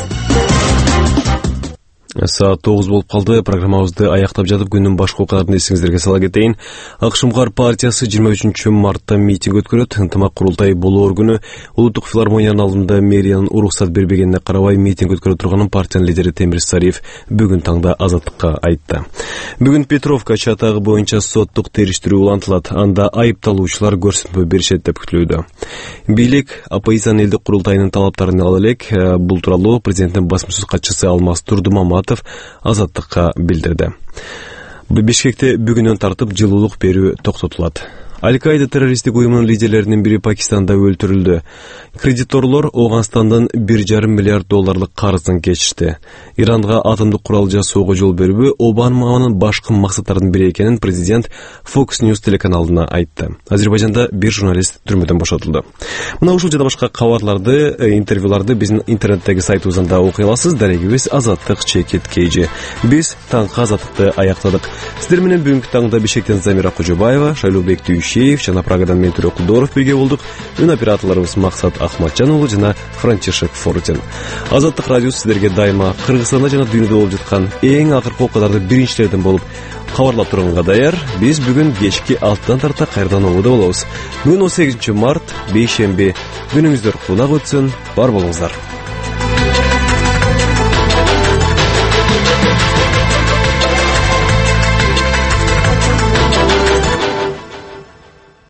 Саат тогуз болуп калды. Программабызды аяктап жатып күндүн башка окуяларын эсиңиздерге сала кетейин. АКШМКАР партиясы жыйырма үчүнчү мартта митинг өткөрөт. Ынтымак курултай болоор күнү Улуттук филармониянын алдында мэриянын уруксат бербегенине карабай митинг өткөрө турганын партиянын лидери Темир Сариев бүгүн таңда Азаттыкка айтты. Бүгүн Петровка чатагы боюнча соттук териштирүү улантылат. Анда айыпталуучулар көрсөтмө беришет деп күтүлүүдө. Бийлик оппозициянын элдик курултайынын талаптарын ала элек. Бул тууралуу президенттин басмасөз катчысы Алмаз Турдумамат Маматов Азаттыкка билдирди. Бишкекте бүгүнөн тартып жылуулук берүү токтотулат. Аль-Каида террористтик уюмунун лидерлеринин бири Пакистанда өлтүрүлдү. Кредиторлор Ооганстандан бир жарым миллиард долларлык карызын кечишти. Иранга атомдук курал жасоого жол берүүбү Обаманын башкы максаттарынын бири экенин президент Fox News телеканалына айтты. Азербайжанда бир журналист түрмөдөн бошотулду. Мына ушул жана башка кабарларды, интервьюларды биздин интернеттеги сайтыбызда окуй аласыз. Дарегибиз Азаттык чекит кейжи. Биз таңкы Азаттыкты аяктадык. Сиздер менен бүгүнкү таңда Бишкектен Замира Кожобаева, Шайлообек Түйшеев жана Прагадан мен Түрө Кулдоров бирге болдук. Үн операторлорубуз Максат Ахматжан уулу жана Франчишек Форутин. Азаттык радиосу сиздерге дайыма Кыргызстанда жана дүйнөдө болуп жаткан эң акыркы окуяларды биринчилерден болуп кабарлап турганга даяр. Биз бүгүн кечки алтыдан тарта кайрадан ободо болобуз. Бүгүн он сегизинчи март, бейшемби. Күнүңүздөр кунак өтсүн. Бар болуңуздар.